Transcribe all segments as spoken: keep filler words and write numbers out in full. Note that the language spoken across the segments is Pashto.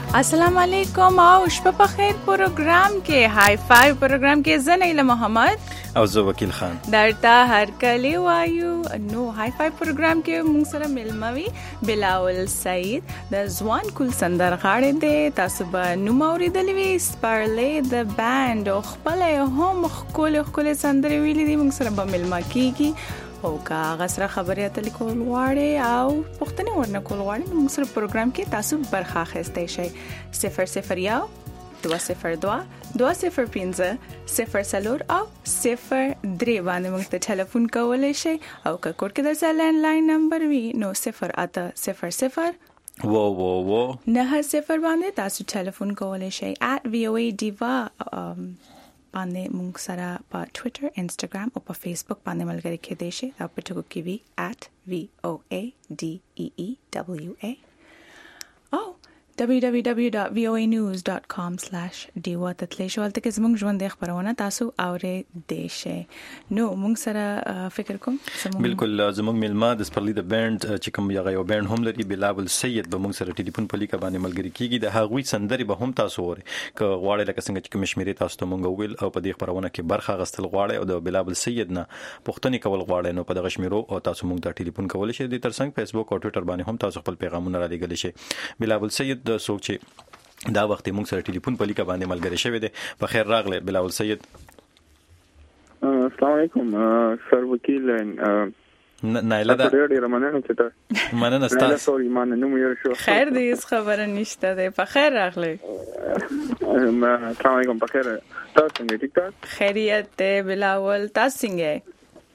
अस्सलाम वालेकुम او شپه په خیر پروګرام کې های فایو پروګرام کې زه نیله محمد او زه وکیل خان درته هر کلی وایو. نو های فایو پروګرام کې موږ سره ملموي بلاول سعید د ځوان کول سندرغاړی دی. تاسو به نوم اوریدلی وي سپارلې د بانډ او خپل هم خپل خپل سندرې ویلي دي. موږ سره به ملما کیږي او کا غسر خبرې اتلې کول غواړي او پښتني ورنه کول غواړي. موږ سره پروګرام کې تاسو برخه اخیستی شئ. صفر صفر یو دو صفر دو دو صفر پنځه صفر څلور او صفر درې باندې موږ ته ټلیفون کولی شئ او که کور کې درسره لینډلاین نمبر وي نو صفر اته صفر صفر وو وو وو نه صفر باندې تاسو ټلیفون کولی شئ. at voa diva باندې موږ سره په ټویټر انسټاګرام او په فیسبوک باندې ملګری کېدای شئ. او په ټکو کې وي at voa dea او double-u double-u double-u dot voa news dot com slash diva تتلی شو البته کې زموږ ژوند د خبرونه تاسو اورې دی شئ. نو موږ سره فکر کوم بالکل زموږ ملما د سپرلی د بانډ چې کوم یو یو بانډ هم لري بلاول سید به موږ سره ټلیفون په لیکه باندې ملګری کیږي. د هغوی سندري به هم تاسو اورئ که غواړئ لکه څنګه چې کوم شمیرې تاسو ته مونږ ویل او په دې خبرونه کې برخه غستل غواړئ او د بلاول سید نه پښتني کول غواړئ نو په دغه شمیرو او تاسو مونږ ته ټلیفون کولی شئ. د ترڅنګ فیسبوک او ټویټر باندې هم تاسو خپل پیغامونه را لېږلی شئ. بلاول سید د سوچ دا وخت موږ سره ټلیفون په لیکه باندې ملګری شوی دی. په خیر راغله بلاول سید. السلام علیکم سر وکیل نایله دا ډېر مننه چې ته مننه ستاسو سوري مان نو مې شو خیر دی اس خبره نشته ده. په خیر راغله. السلام علیکم په خیر تاسو څنګه ټیک ټاک خیریت ده بلاول تاسو څنګه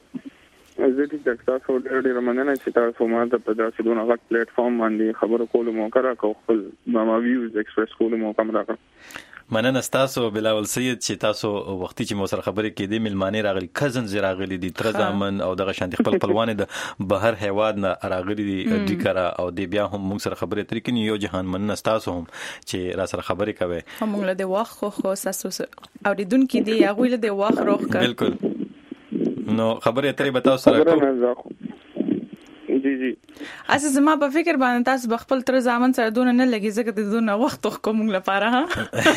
زه ټیک ټاک تاسو ډېر ډېر مننه چې تاسو ما ته په داسې دونه غټ پلیټ فارم باندې خبرو کولو موقع راکړو خپل ما ویوز ایکسپریس کولو موقع راکړو. مننه ستاسو بلاول سید چې تاسو وختي چې مو سره خبرې کېدې ملمانه راغلي کزن زی راغلي دي تر ځامن او دغه شانتي خپل خپلوان د بهر هیواد نه راغلي دي ډیکرا او دی بیا هم موږ سره خبرې ترې کینی یو جهان مننه ستاسو هم چې را سره خبرې کوي. هم موږ له د واخ خو خو تاسو او د دن کې دی هغه له د واخ روخ کړ. بالکل نو خبرې اترې به تاسو سره کوم. جی جی اساس زما په فکر باندې تاسو بخپل تر ځامن سره دونه نه لګي ځکه د دونه وخت کوم لپاره ها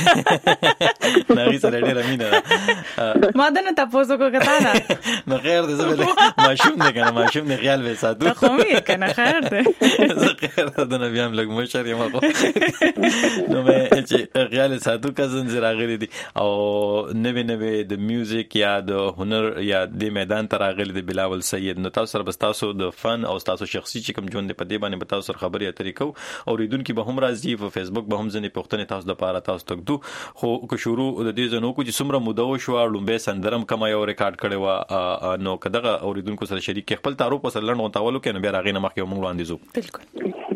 نغی سره ډېر امینه ما دنه تاسو کو کتا نه نو خیر دې زبل ماشوم نه کنه ماشوم نه خیال وې ساتو ته خو یې کنه خیر دې زه خیر ده نه بیا لګ مشر یم خو نو مې چې خیال ساتو کزن زرا غلي دي او نوې نوې د میوزیک یا د هنر یا د میدان تر غلي دي بلاول سید. نو تاسو سره بس تاسو د فن او تاسو شخصي چې کوم ژوند په دې باندې تاسو سره خبرې اترې کو او ریدونکو به هم راځي په فیسبوک به هم ځنې پښتنې تاسو د پاره تاسو تک دو خو کو شروع د دې زنو کو چې څومره مودو شو لومبه سندرم کما یو ریکارډ کړي وا نو کداغه اوریدونکو سره شریک خپل تعارف سره لړن غونټاولو کې نو بیا راغینه مخکې موږ وړاندې زو. بالکل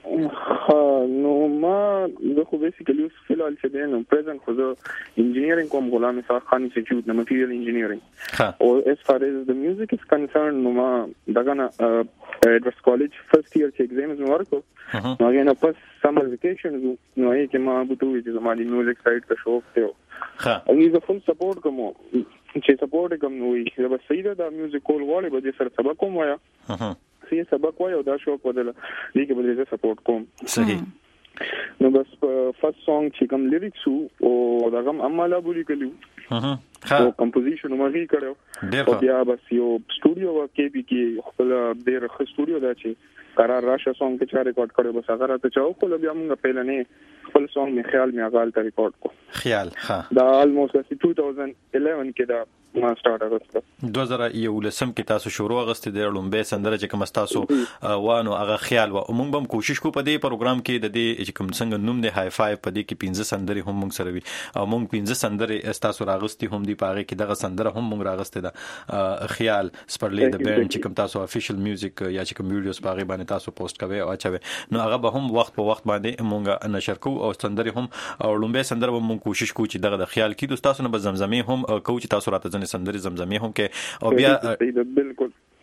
نو ما زه خو بیسیکلی اوس فلحال چې دی نو پریزنت خو زه انجینیرینګ کوم غلام اسحاق خان انسټیټیوټ نه مټیریل انجینیرینګ او as far as the music is concerned نو ما دغه نه ایډورس کالج فرست ایئر چې ایگزامز مې ورکړو نو هغه نه پس سمر ویکیشن نو یې کې ما بوتو چې زما د میوزیک سایډ ته شوق دی ها او زه فل سپورټ کوم چې سپورټ کوم نو یې به صحیح ده میوزیک کول غواړي به سره سبق کوم وایا سی سبق وای او دا شو په دل دې کې به زه سپورټ کوم. صحیح نو بس فرست سونګ چې کوم لیریکس او دا کوم عمله بولی کلیو ها او کمپوزیشن مو هی کړو او بیا بس یو سټوډیو کې بي کې خپل ډېر ښه سټوډیو دا چې قرار راشه سونګ کې چا ریکارډ کړو بس هغه راته چاو خو بیا موږ په لنه خپل سونګ می خیال می غال ته ریکارډ کو خیال ها دا الموست two thousand eleven کې دا ما سٹارټ اغسته دوه زره یولسم کې تاسو شروع اغسته د لومبه سندره چې کوم تاسو وانه هغه خیال و موږ هم کوشش کو په دې پروګرام کې د دې چې کوم څنګه نوم دی های فایو په دې کې پنځه سندري هم موږ سره وي او موږ پنځه سندري تاسو راغستي هم دی پاره کې دغه سندره هم موږ راغسته ده خیال سپرلې د بانډ چې کوم تاسو افیشل میوزیک یا چې کوم ویډیوز پاره باندې تاسو پوسټ کوي او اچوي نو هغه به هم وخت په وخت باندې موږ نشر کو او سندري هم او لومبه سندره هم موږ کوشش کو چې دغه د خیال کې د تاسو نه به زمزمه هم کو چې تاسو راته ځنې سندري زمزمه هم کې او بیا بالکل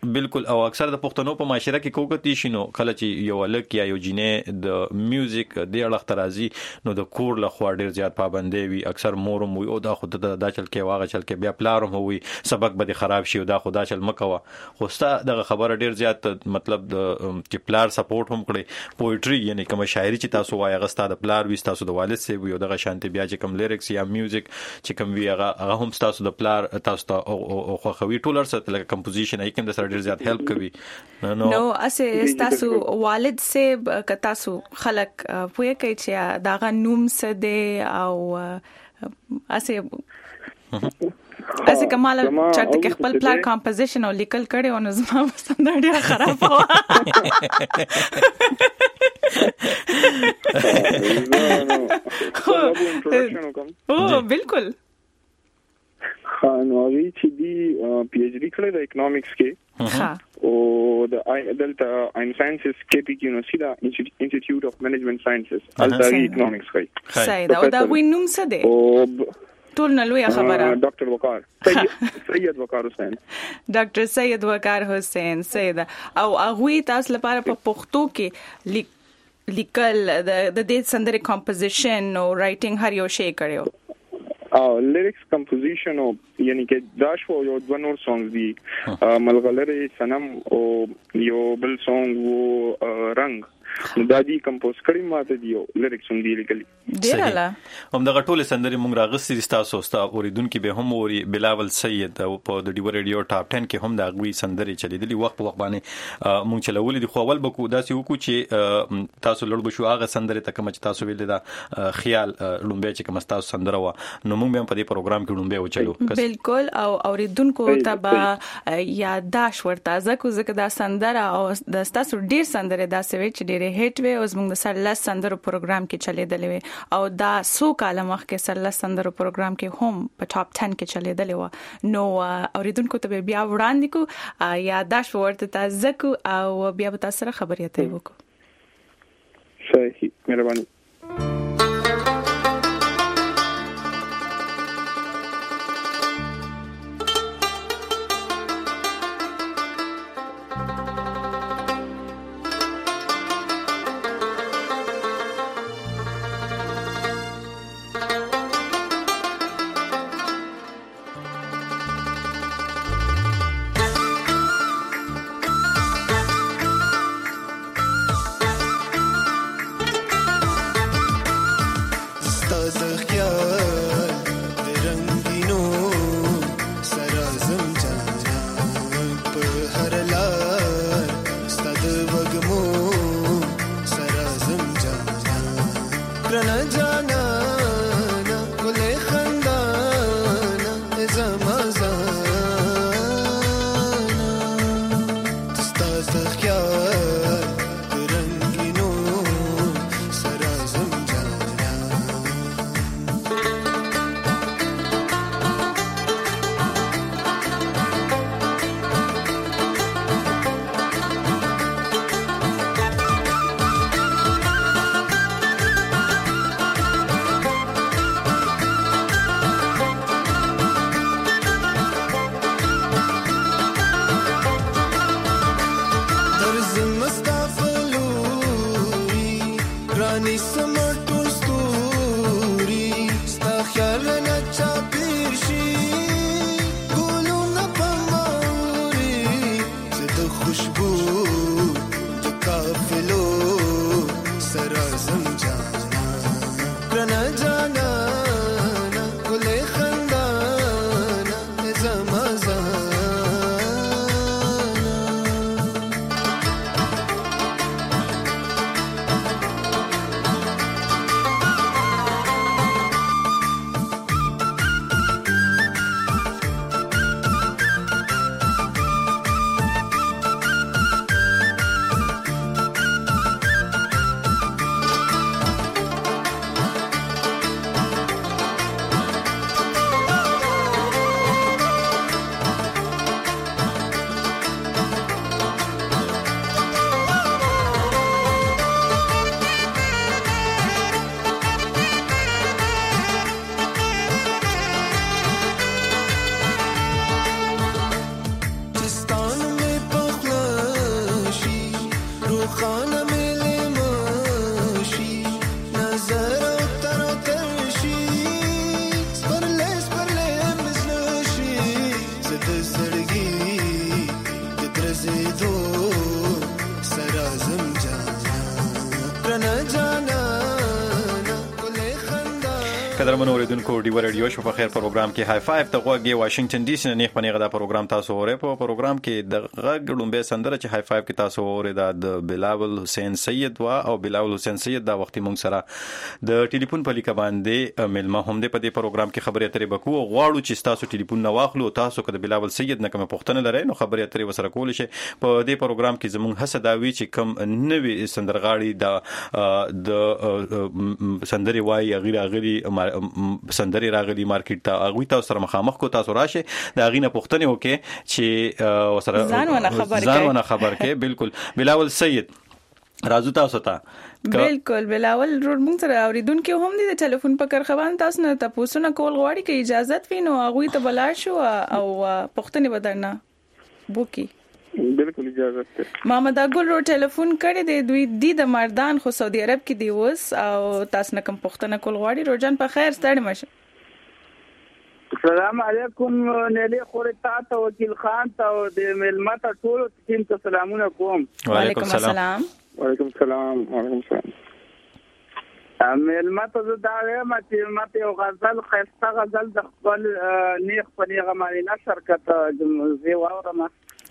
بالکل. او اکثر د پښتنو په معاشره کې کوکتی شنو کله چې یو لک یا یو جینې د میوزیک د اړه ترازی نو د کور له خوا ډیر زیات پابندي وي. اکثر مورم وي او دا خود د دا چل کې واغه چل کې بیا پلارم وي سبق به خراب شي او دا خدا چل مکوه. خو ستا د خبره ډیر زیات مطلب د چې پلار سپورټ هم کړي. پوئټری یعنی کوم شاعري چې تاسو وایي غستا د پلار وي تاسو د والد سی وي او دغه شانتي بیا چې کوم لیریکس یا میوزیک چې کوم وی هغه هم تاسو د پلار تاسو ته او خو خوي ټولر سره لکه کمپوزیشن ای کوم د سره ډیر زیات هیلپ کوي. نو نو اسه تاسو والد سے ک تاسو خلق پوهه کوي چې داغه نوم څه دی او اسه اسه کمال چرته کې خپل پلان کمپوزیشن او لیکل کړي او نو زما ستنده ډیر خراب و. او بالکل خانوي چې دی پی ایچ ډی کړی د اکونومکس کې ها او د دلته ان ساينسز کې پی کیو نو سیدا انسټیټیوټ اف مینجمنت ساينسز الته اکونومکس کوي. صحیح دا او دا وینوم څه دی او ټول نه لوی خبره. ډاکټر وقار سید وقار حسین ډاکټر سید وقار حسین سید او هغه تاسو لپاره په پښتو کې لیکل د دې سندره کمپوزیشن او رائټینګ هر یو شی کړو. او لیریکس کمپوزیشن او یعنی کې دا شو یو د نور سونګ دی ملغلره سنم او یو بل سونګ وو رنگ دا دی کمپوز کړی ماته دی لیریکس هم دی لیکلي. ډیراله هم دغه ټول سندري مونږ راغستې تاسو ستا اوریدونکو به هم اوري. بلاول سید په د ډیو ریډیو ټاپ ټن کې هم دا غوي سندري چلیدلی وخت په وخت باندې مونږ چلولې دي. خو اول بکو داسې وکړو چې تاسو لړ بشو هغه سندري تکه چې تاسو ویل دا خیال لومبه چې کوم تاسو سندره و نو مونږ هم په دې پروګرام کې لومبه وچلو. بالکل او اوریدونکو ته به یاداش ورته ځکه ځکه دا سندره او د تاسو ډیر سندره دا سوي چې ډیر هټ وي او زموږ د سرلس سندرو پروګرام کې چلیدلې وي او دا سو کاله مخکې سرلس سندرو پروګرام کې هم په ټاپ ټن کې چلیدلې و. نو اوریدونکو ته بیا وړاندې کو یاداش ورته تاسو کو او بیا به تاسو سره خبرې اترې وکړو. صحیح مهرباني. قدرمن اوریدونکو ډیو رادیو شو په خیر پروګرام کې های فایو ته غوږی واشنگټن ډي سي نه نیخ پنیغه دا پروګرام تاسو اورئ په پروګرام کې د غږ لومبه سندره چې های فایو کې تاسو اورئ دا د بلاول حسین سید وا او بلاول حسین سید دا وختي مونږ سره د ټلیفون په لیکه باندې ملما هم د په دې پروګرام کې خبرې اترې بکو غواړو چې تاسو ټلیفون نه واخلو تاسو که د بلاول سید نه کوم پوښتنه لرئ نو خبرې اترې وسره کول شي په دې پروګرام کې زموږ هڅه دا وی چې کوم نوې سندرغاړي د د سندري وای غیر غیر سندري راغلي مارکیټ ته اغوي تاسو سره مخامخ کو تاسو راشه دا غینه پوښتنه وکي چې وسره ځانونه خبر کې ځانونه خبر کې بالکل بلاول سید راځو تاسو ته بالکل بلاول روډ مونږ سره اوریدونکو هم دي د ټلیفون په کرخوان تاسو نه تاسو نه کول غواړي کې اجازه وینو اغوي ته بلار شو او پوښتنه بدرنه بوکي بالکل اجازه ده محمد اګل رو ټلیفون کړی دی دوی د د مردان خو سعودي عرب کې دی وس او تاسو نه کوم پښتنه کول غواړي روزان په خیر ستړي مشه السلام علیکم نیلی خورتا ته وکیل خان ته د ملمت ټول ټیم ته سلامونه کوم وعلیکم السلام وعلیکم السلام وعلیکم السلام ملمت زه دا وایم چې ماته یو غزل خسته غزل د خپل نیخ په نیغه باندې نشر کته زه واورم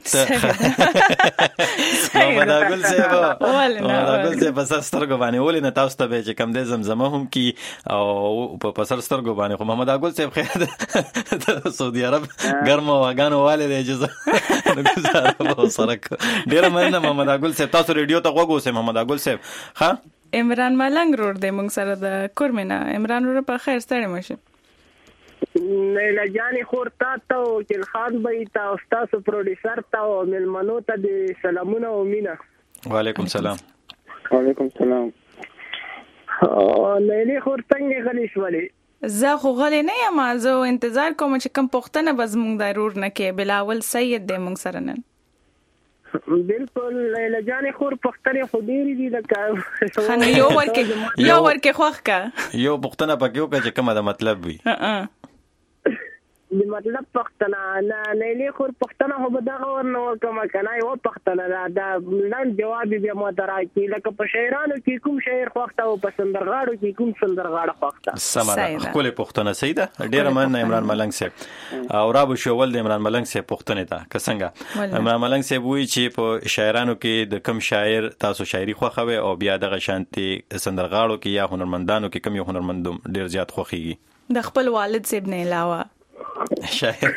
محمد اګل صاحب محمد اګل صاحب په سترګو باندې ولې نه تاسو ته به چې کم د زمزمه هم کی او په پسر سترګو باندې خو محمد اګل صاحب خیر سعودي عرب ګرمه واګانو والے دی اجازه نګزاره سره ډیر مننه محمد اګل صاحب تاسو ریډیو ته وګورئ محمد اګل صاحب ها عمران ملنګ روډ دی مونږ سره د کورمنه عمران روډ په خیر ستړي مشه نیلا جانی خورتا ته وکیل خان بای ته استاد پروډوسر ته ملمنو ته د سلامونه او مینا وعلیکم السلام وعلیکم السلام او نیلی خورتنګ غلی شولې زه خو غلی نه یم زه انتظار کوم چې کوم پښتنه بز مونږ ضرور نه کې بلاول سید دې مونږ سره نن بالکل لیلا جانی خور پښتنه خو ډیری دي لکه خنه یو ورکه یو ورکه خوخ کا یو پښتنه پکې وکړه چې کومه د مطلب وي ها د مطلب پښتنه نه لیلی خور پښتنه هو به دغه ورنه کومه کنه یو پښتنه دا نن جواب بیا مو تراکی لکه په شاعرانو کې کوم شاعر خوښته او په سندرغاړو کې کوم سندرغاړه خوښته سمه خپل پښتنه سیده ډیر مننه عمران ملنګ صاحب او رابو شول د عمران ملنګ صاحب پښتنه ته کسنګ عمران ملنګ صاحب وی چې په شاعرانو کې د کم شاعر تاسو شاعري خوښوي او بیا دغه شانتي سندرغاړو کې یا هنرمندانو کې کم یو هنرمند ډیر زیات خوښيږي د خپل والد صاحب نه علاوه شاعر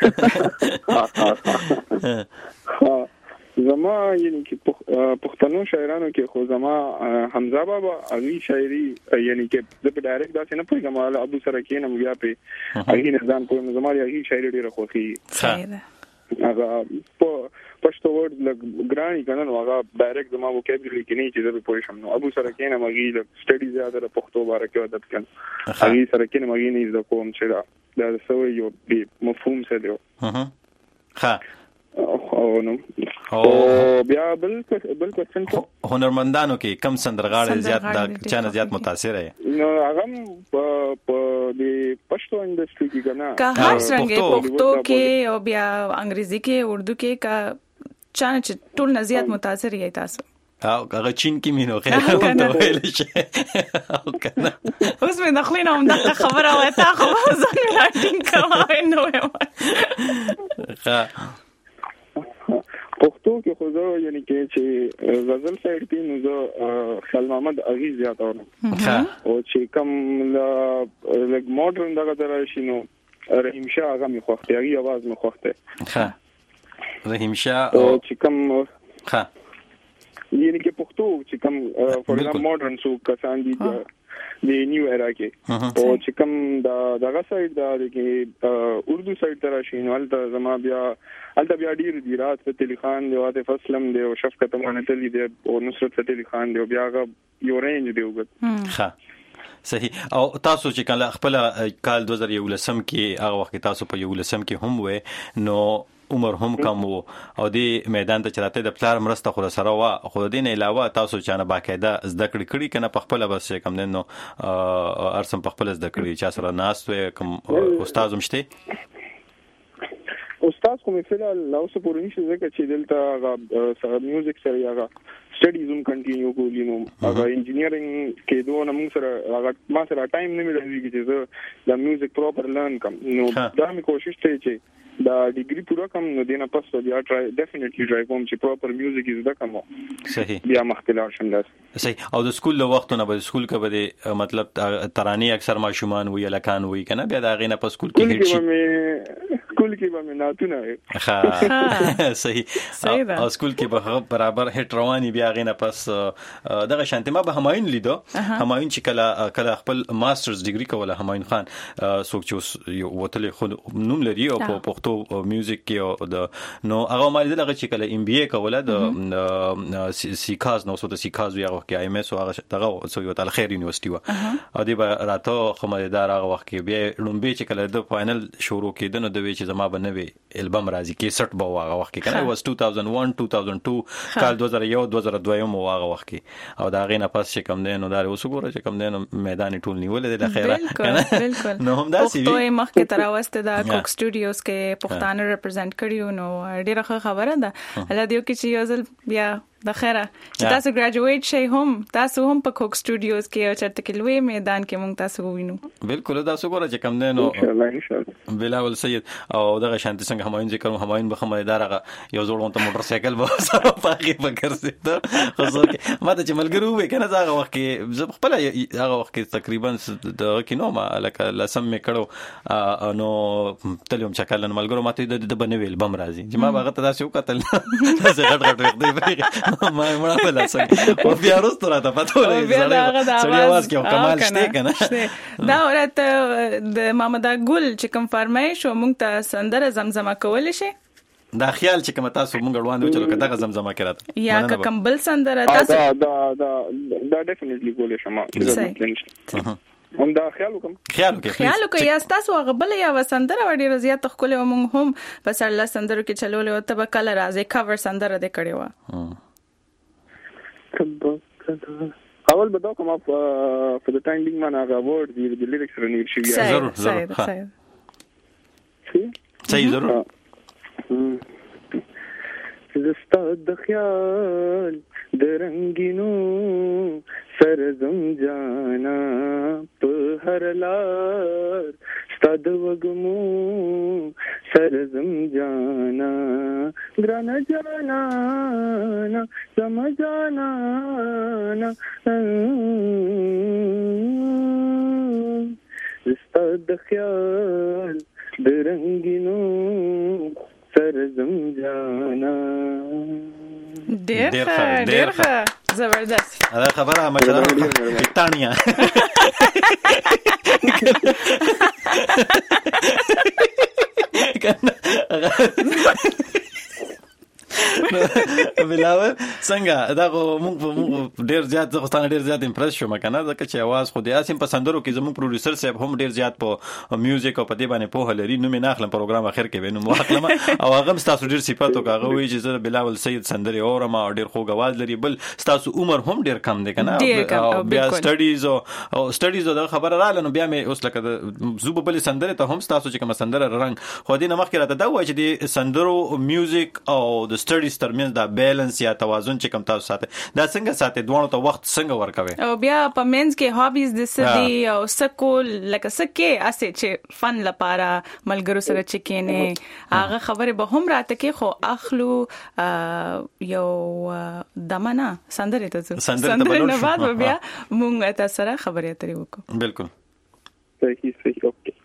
زما یعنی چې پښتنو شاعرانو کې خو زما حمزه بابا اغي شاعري یعنی چې د ډایرکټ داسې نه پوهیږم ابو ابو سره کې نم بیا په اغي نه ځان کوم زما اغي شاعري ډیره خوښي هغه په پښتو ورډ لګ ګرانی کنه نو هغه ډایرکټ زما وکیبلری کې نه چې زه پوه شم نو ابو سره کې نم اغي د سټډي زیاده پښتو باره کې ادب کړم اغي سره کې نم اغي نه زده کوم چې دا سوي یو مفهوم څه دی ها ها او نو او بیا بل بل کوېشن هنرمندانو کې کم سندرغاړي زیات دا چانه زیات متاثر دي نو هغه په په د پښتو انډستری کې کنه که هر څنګه پښتو کې او بیا انګریزي کې اردو کې کا چانه چې ټول نه زیات متاثر یې تاسو او هغه چین کې مينو خیر ته ویل شي او کنه اوس مې دخلینه هم دا خبره وای تا خو ځان راټینګ کوم نو ها پښتو کې خو زه یعنی کې چې غزل سایډ کې نو زه خیال محمد اغي زیات اورم او چې کوم لګ ماډرن دغه درشي نو رحیم شاه هغه می خوښته هغه आवाज می خوښته ها رحیم شاه او چې کوم ها یعنی کې پښتو چې کوم فور ایگزامپل ماډرن سو کسان دي د نیو ایرا کې او چې کوم دا دغه سایډ دا کې اردو سایډ تر شي نو البته زما بیا البته بیا ډیر دي رات فتح علي خان دی عاطف اسلم دی او شفقت امانتلی دی او نصرت فتح علي خان دی او بیا هغه یو رینج دی وګت ها صحیح او تاسو چې کله خپل کال دو هزار یولسم کې هغه وخت تاسو په یولسم کې هم وې نو عمر هم کم وو او د میدان ته چراته د پلار مرسته خو سره وا خو دین علاوه تاسو چانه باقاعده زده کړی کړی کنه په خپل بس کم نو ارسم په خپل زده کړی چې سره ناس کوم استاد هم شته استاد خاص کومه فلال اوس پورې نشي ځکه چې دلته میوزیک سره یاغه سټډیز هم کنټینیو کولی نو هغه انجینیرینګ کې دوه نمون سره هغه ما سره ټایم نه ملي چې زه د میوزیک پراپر لرن کوم نو دا می کوشش کوي چې دا ډیګری پورا کوم نو دینه پس بیا ټرای ډیفینټلی ټرای کوم چې پراپر میوزیک از دا کوم صحیح بیا مختلف شم داس صحیح او د سکول له وختونه به سکول کې به مطلب ترانه اکثر ماشومان وی لکان وی کنه بیا دا غینه په سکول کې هیڅ شي سکول کې به ناتونه ها صحیح او سکول کې به برابر هټ رواني بیا غینه پس دغه شانتي ما به همایون لیدو همایون چې کله کله خپل ماسترز ډیګری کوله همایون خان څوک چې یو وتل خود نوم لري او په پښتو میوزیک کې د نو هغه مال دغه چې کله ام بي اي کوله د سیکاز نو سو د سیکاز یو کې ایم اس او هغه دغه سو یو تل خیر یونیورسيټي و او دی به راته خمدار هغه وخت کې بیا لومبي چې کله د فائنل شروع کېدنه د وی چې زما بنوي البم راځي کې سټ به هغه وخت کې کنه واس two thousand one two thousand two کال two thousand one two thousand two مو هغه وخت کې او دا غینه پس چې کم دین نو دا اوس ګوره چې کم دین میدان ټول نیول دي د خیره بالکل نو هم دا سی وي مخکې تر اوسته دا کوک سټوډیوز کې پښتانه ریپرزینټ کړیو نو ډیره ښه خبره ده الله دې وکړي چې یو ځل بیا د خیره چې تاسو ګریجویټ شئ هم تاسو هم په کوک سټوډیوز کې او چرته کې لوی میدان کې مونږ تاسو وینو بالکل دا څه ګوره چې کم دی نو ان شاء الله بلاول سید او دغه شانتي څنګه همایون ذکر همایون به خمدار هغه یو زوړ ته موټر سایکل به سره پاګه فکر سیته خو ځکه ما ته چې ملګرو وې کنه هغه وخت کې زه خپل هغه وخت کې تقریبا د کینو ما لکه لسم مې کړو نو تلوم چکل ملګرو ماته د بنویل بم راځي چې ما هغه ته تاسو وکتل تاسو غټ غټ دی ما مړه په لاسه او بیا وروسته راته پته ولګی سړی आवाज کې کمال شته کنه دا ورته د محمد ګل چې کوم فرمایش او مونږ ته سندره زمزمه کول شي دا خیال چې کوم تاسو مونږ روان دي چې دغه زمزمه کړه یا کوم بل سندره تاسو دا دا دا ډیفینټلی کول شم هم دا خیال وکم خیال وکي خیال وکي یا تاسو هغه بل یا وسندره وړي رضایت خپل مونږ هم په سر له سندرو کې چلول او ته کله راځي کاور سندره دې کړې و اول به دا کوم په د ټایم بینګ معنا هغه ورډ دی د لیریکس رنی شي ضرور ضرور صحیح ضرور زستا د خیال د رنگینو سرزم جانا په هر لار ستاد وګمو سرزم جانا ګران جانا نا سمجانا نا زستا د خیال د رنگینو سرزم جانا ډېر ښه ډېر ښه زبردست دا خبره مشره پښتانیا بلاول څنګه دا موږ ډیر زیات زه ستانه ډیر زیات امپرس شوم کنه ځکه چې आवाज خو دې اسیم په سندرو کې زموږ پروډوسر صاحب هم ډیر زیات په میوزیک او په دې باندې په هلري نو مې ناخلم پروګرام اخر کې وینم واخلم او هغه تاسو ډیر صفاتو کاغه وی چې زه بلاول سید سندري اورم او ډیر خوږ आवाज لري بل تاسو عمر هم ډیر کم دی کنه او بیا سټډیز او سټډیز دا خبره رااله نو بیا مې اوس لکه زوب بل سندره ته هم تاسو چې کوم سندره رنګ خو دې نه مخکې راته دا وای چې د سندرو میوزیک او د سټډیز ترمنځ دا بیلانس یا توازن چې کوم تاسو ساتي دا څنګه ساتي دوه ته وخت څنګه ورکوي او بیا په مینز کې هابیز د سدي او سکول لکه سکه اسه چې فن لپاره ملګرو سره چې کینه هغه خبره به هم راته کې خو اخلو یو دمنه سندره ته سندره نه بعد بیا مونږ تاسو سره خبرې اترې وکړو بالکل صحیح صحیح اوکے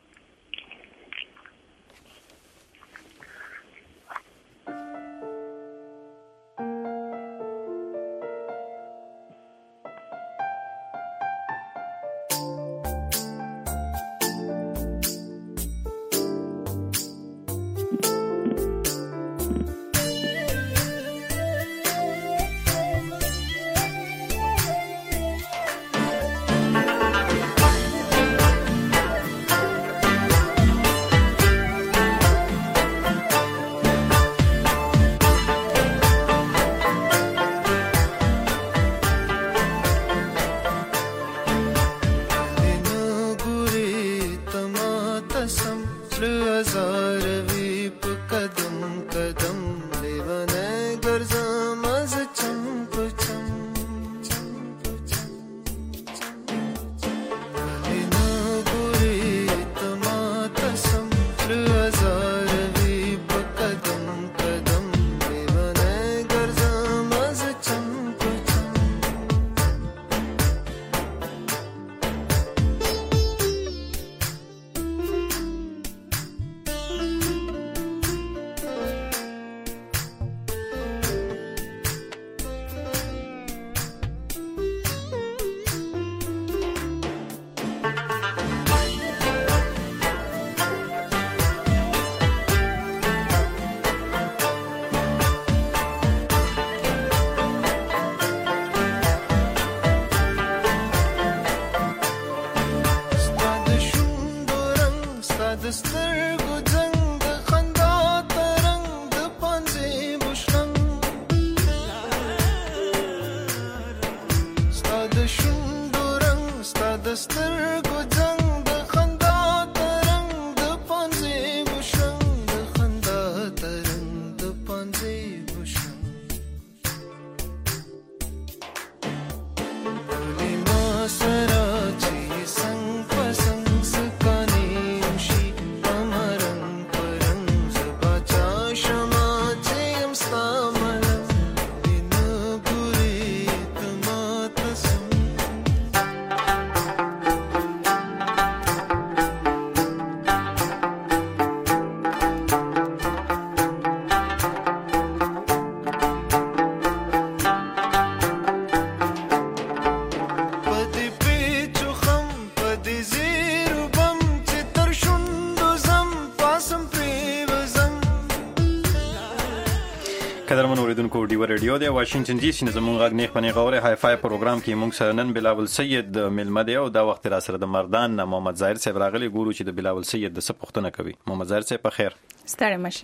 قدرمن اوریدونکو ډیو ریډیو د واشنگټن ډي سي نظم غږ نه پنې غوړې های فای پروګرام کې موږ سره نن بلاول سید ملمه دی او دا وخت را سره د مردان محمد ظاهر صاحب راغلی ګورو چې د بلاول سید د څه پوښتنه کوي. محمد ظاهر صاحب په خیر. ستړی مشه.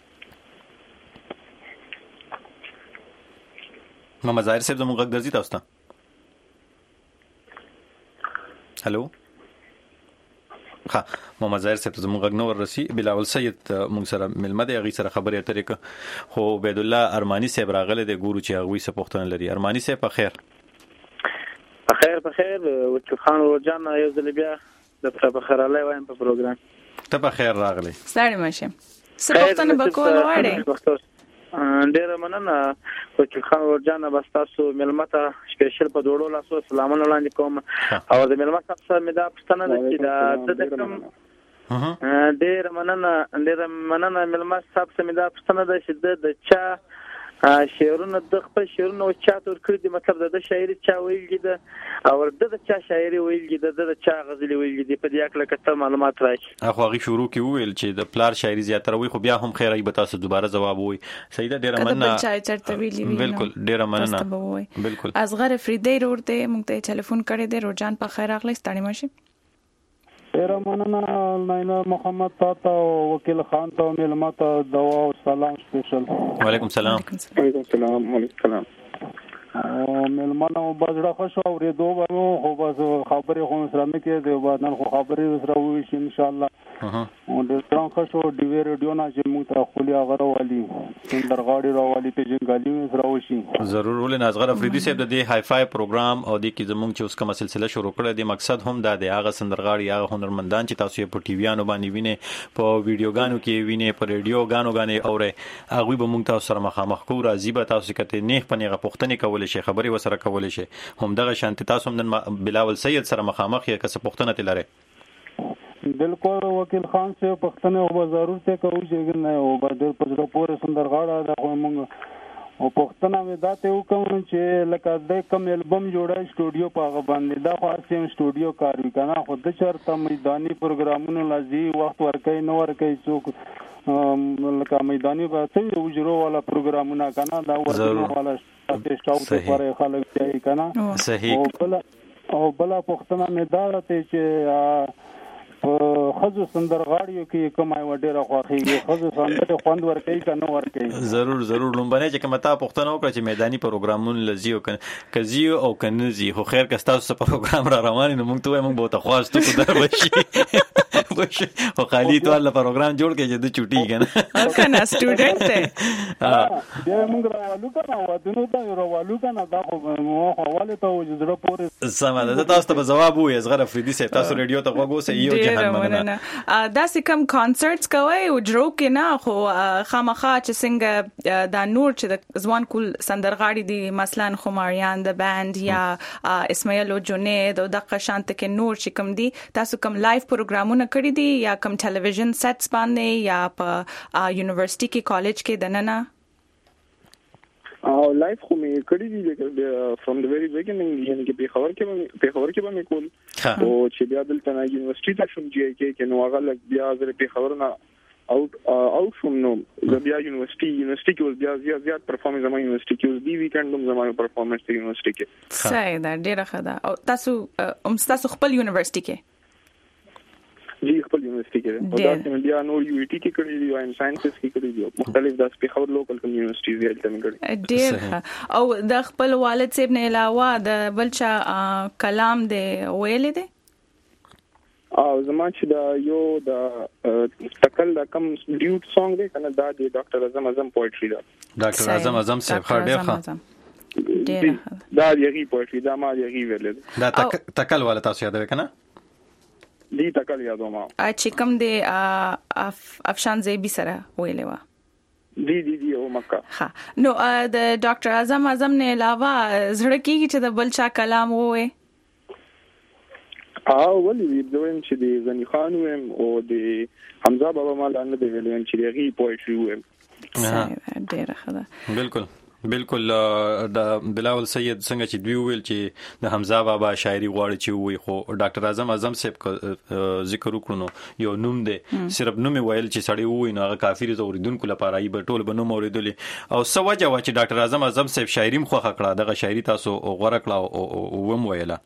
محمد ظاهر صاحب زموږ غږ درځي تاسو ته؟ هلو ها محمد ظاهر صاحب زموږ غږ نور رسی. بلاول سید موږ سره ملمه دی، هغه سره خبرې اترې ک خو عبید الله ارمانی صاحب راغله دی ګورو چې هغه څه پوښتنه لري. ارمانی صاحب په خیر. په خیر په خیر وچو خان ورجان یو ځل بیا د په خیر الله وایم په پروګرام ته په خیر راغلی. ستړي مشه. څه پوښتنه وکول وړي؟ ډیر مننه وچو خان ورجان بس تاسو ملمه ته سپیشل په دوړو لاسو سلامونه وړاندې کوم او د ملمه څخه مې دا پوښتنه ده چې دا د کوم ډیر مننه ډیر مننه ملمه صاحب سمې دا پوښتنه ده چې د چا شعرونه د خپل شعرونه او چا تور کړی دي، مطلب د شاعري چا ویلي ده او د چا شاعري ویلي ده د چا غزل ویلي دي په دې اړه کته معلومات راځي. اخو هغه شروع کی ویل چې د پلار شاعري زیاتره وي خو بیا هم خیر ای به تاسو دوباره جواب وي. صحیح ده. ډیر مننه. کله چا چرته ویلي وي. بالکل ډیر مننه. بالکل. اصغر فریدی ورته موږ ته ټلیفون کړی دی. روجان په خیر اغلی. ستړي مشه. ډیر مننه ناینا محمد تاته او وکیل خان ته ملمه ته دعا او سلام سپیشل. وعلیکم السلام. وعلیکم السلام. وعلیکم السلام. ملمه نو بازړه خوشو اورېدو به خو بس خبرې خو سره مې کې دی بعد نن خو خبرې سره وي ان شاء الله. ها او د ستران خوشو ډی وی ریډیو نه چې موږ ته خولي اغره والی سندرغاړي راوالي پیژنګالي سره وشي. ضرور ول نازغر افریدی صاحب د دې های فای پروګرام او د کی زمونږ چې اوس کومه سلسله شروع کړه د مقصد هم دا دی هغه سندرغاړي هغه هنرمندان چې تاسو یې په ټي ویانو باندې وینئ په ویډیوګانو کې وینئ په ریډیو غانو غانې اورئ هغه به موږ تاسو سره مخامخ کو راځي به تاسو کته نیخ پنیغه پوښتنه کول شي خبري وسره کول شي هم دغه شانتي تاسو هم بلاول سید سره مخامخ یې کس پوښتنه تلره. بالکل وکیل خان سے پښتنه او ضرور ته کوو چې نه او بدل پزړه پورې سندرغاړه دا خو موږ او پښتنه مې دا ته وکم چې لکه د کوم البم جوړای سټوډیو په هغه باندې دا خو سیم سټوډیو کار وکنه خو د چرته میداني پروګرامونو لازم وخت ورکې نو ورکې څوک لکه میداني به څه وجرو والا پروګرامونه کنه دا ورته والا ټیسټ لپاره خلک ځای کنه. صحیح. او بل او بل پښتنه مې دا ته چې خزو سندرغاړیو کې کوم یو ډیره خوخیږي خزو سندره خوند ورکړي کنه ورکړي. ضرور ضرور لومبنه چې کومه تا پښتنه وکړه چې میداني پروګرامونه لزیو کنه کزیو او کنزي خو خیر که تاسو په پروګرام را روان نو موږ ته موږ به تخواستو کو در وشي وشي خو خالي ته له پروګرام جوړ کې چې د چټي کنه کنه سټوډنټ ته بیا موږ راوالو کنه ودونو ته راوالو کنه دا خو مو حواله ته وجزره پورې سمه ده. تاسو ته جواب وي اصغر افریدی صاحب تاسو ریډیو ته وګورئ یو جهان مننه. دا سې کوم کانسرټس کوي او جوړ کې نه خو خامخا چې څنګه دا نور چې د ځوان کول سندرغاړي دي مثلا خماریان د بند یا اسماعیل او جنید او د قشانت کې نور چې کوم دي تاسو کوم لایو پروګرامونه کړی دي یا کوم ټلویزیون سیټس باندې یا په یونیورسيټي کې کالج کې دننه او لایف خو مې کړی دي فرام د ویری بیگیننګ یعنی کې په خبر کې په خبر کې باندې کول او چې بیا دلته نه یونیورسيټي ته شوم جی کې کې نو هغه لګ بیا زره په خبرونه اوټ اوټ فروم نو بیا یونیورسيټي یونیورسيټي کې بیا زیات زیات پرفارمنس زما یونیورسيټي کې اوس دی ویکند هم زما پرفارمنس په یونیورسيټي کې صحیح ده ډیره ښه ده. او تاسو هم تاسو خپل یونیورسيټي کې جی خپل یونیورسيټي کې او دا چې بیا نو یو ای ټي کې کړی دی او ان ساينسز کې کړی دی مختلف د سپیخور لوکل کمیونټیز یې تل کړی ډېر او د خپل والد صاحب نه علاوه د بلچا کلام دی ویلې دی او زمان چې دا یو د تکل د کم ډیوټ سونګ دی کنه دا د ډاکټر اعظم اعظم پوئټری دا ډاکټر اعظم اعظم صاحب خړ ډېر ښه دا یغي پوئټری دا ما یغي ویلې دا تکل والا تاسو یاد وکړه دی تکل یادو ما چې کوم دی افشان زیبی سره ویلې و دی دی دی او مکه ها نو د ډاکټر اعظم اعظم نه علاوه زړه کیږي چې د بلچا کلام وې او ولې دویم چې د غنی خان ویم او د حمزه بابا مال ان د ویلین چې یغي پوئټری ویم ډېر ښه ده بالکل بالکل د بلاول سید څنګه چې دوی ویل چې د حمزه بابا شاعري غواړي چې وي خو ډاکټر اعظم اعظم صاحب ذکر وکړو یو نوم دی صرف نوم ویل چې سړی وای نو هغه کافر زوریدونکو لپاره ای به ټول بنو موریدلې او سوجه وا چې ډاکټر اعظم اعظم صاحب شاعري مخه کړه دغه شاعري تاسو غوړه کړه او وم ویله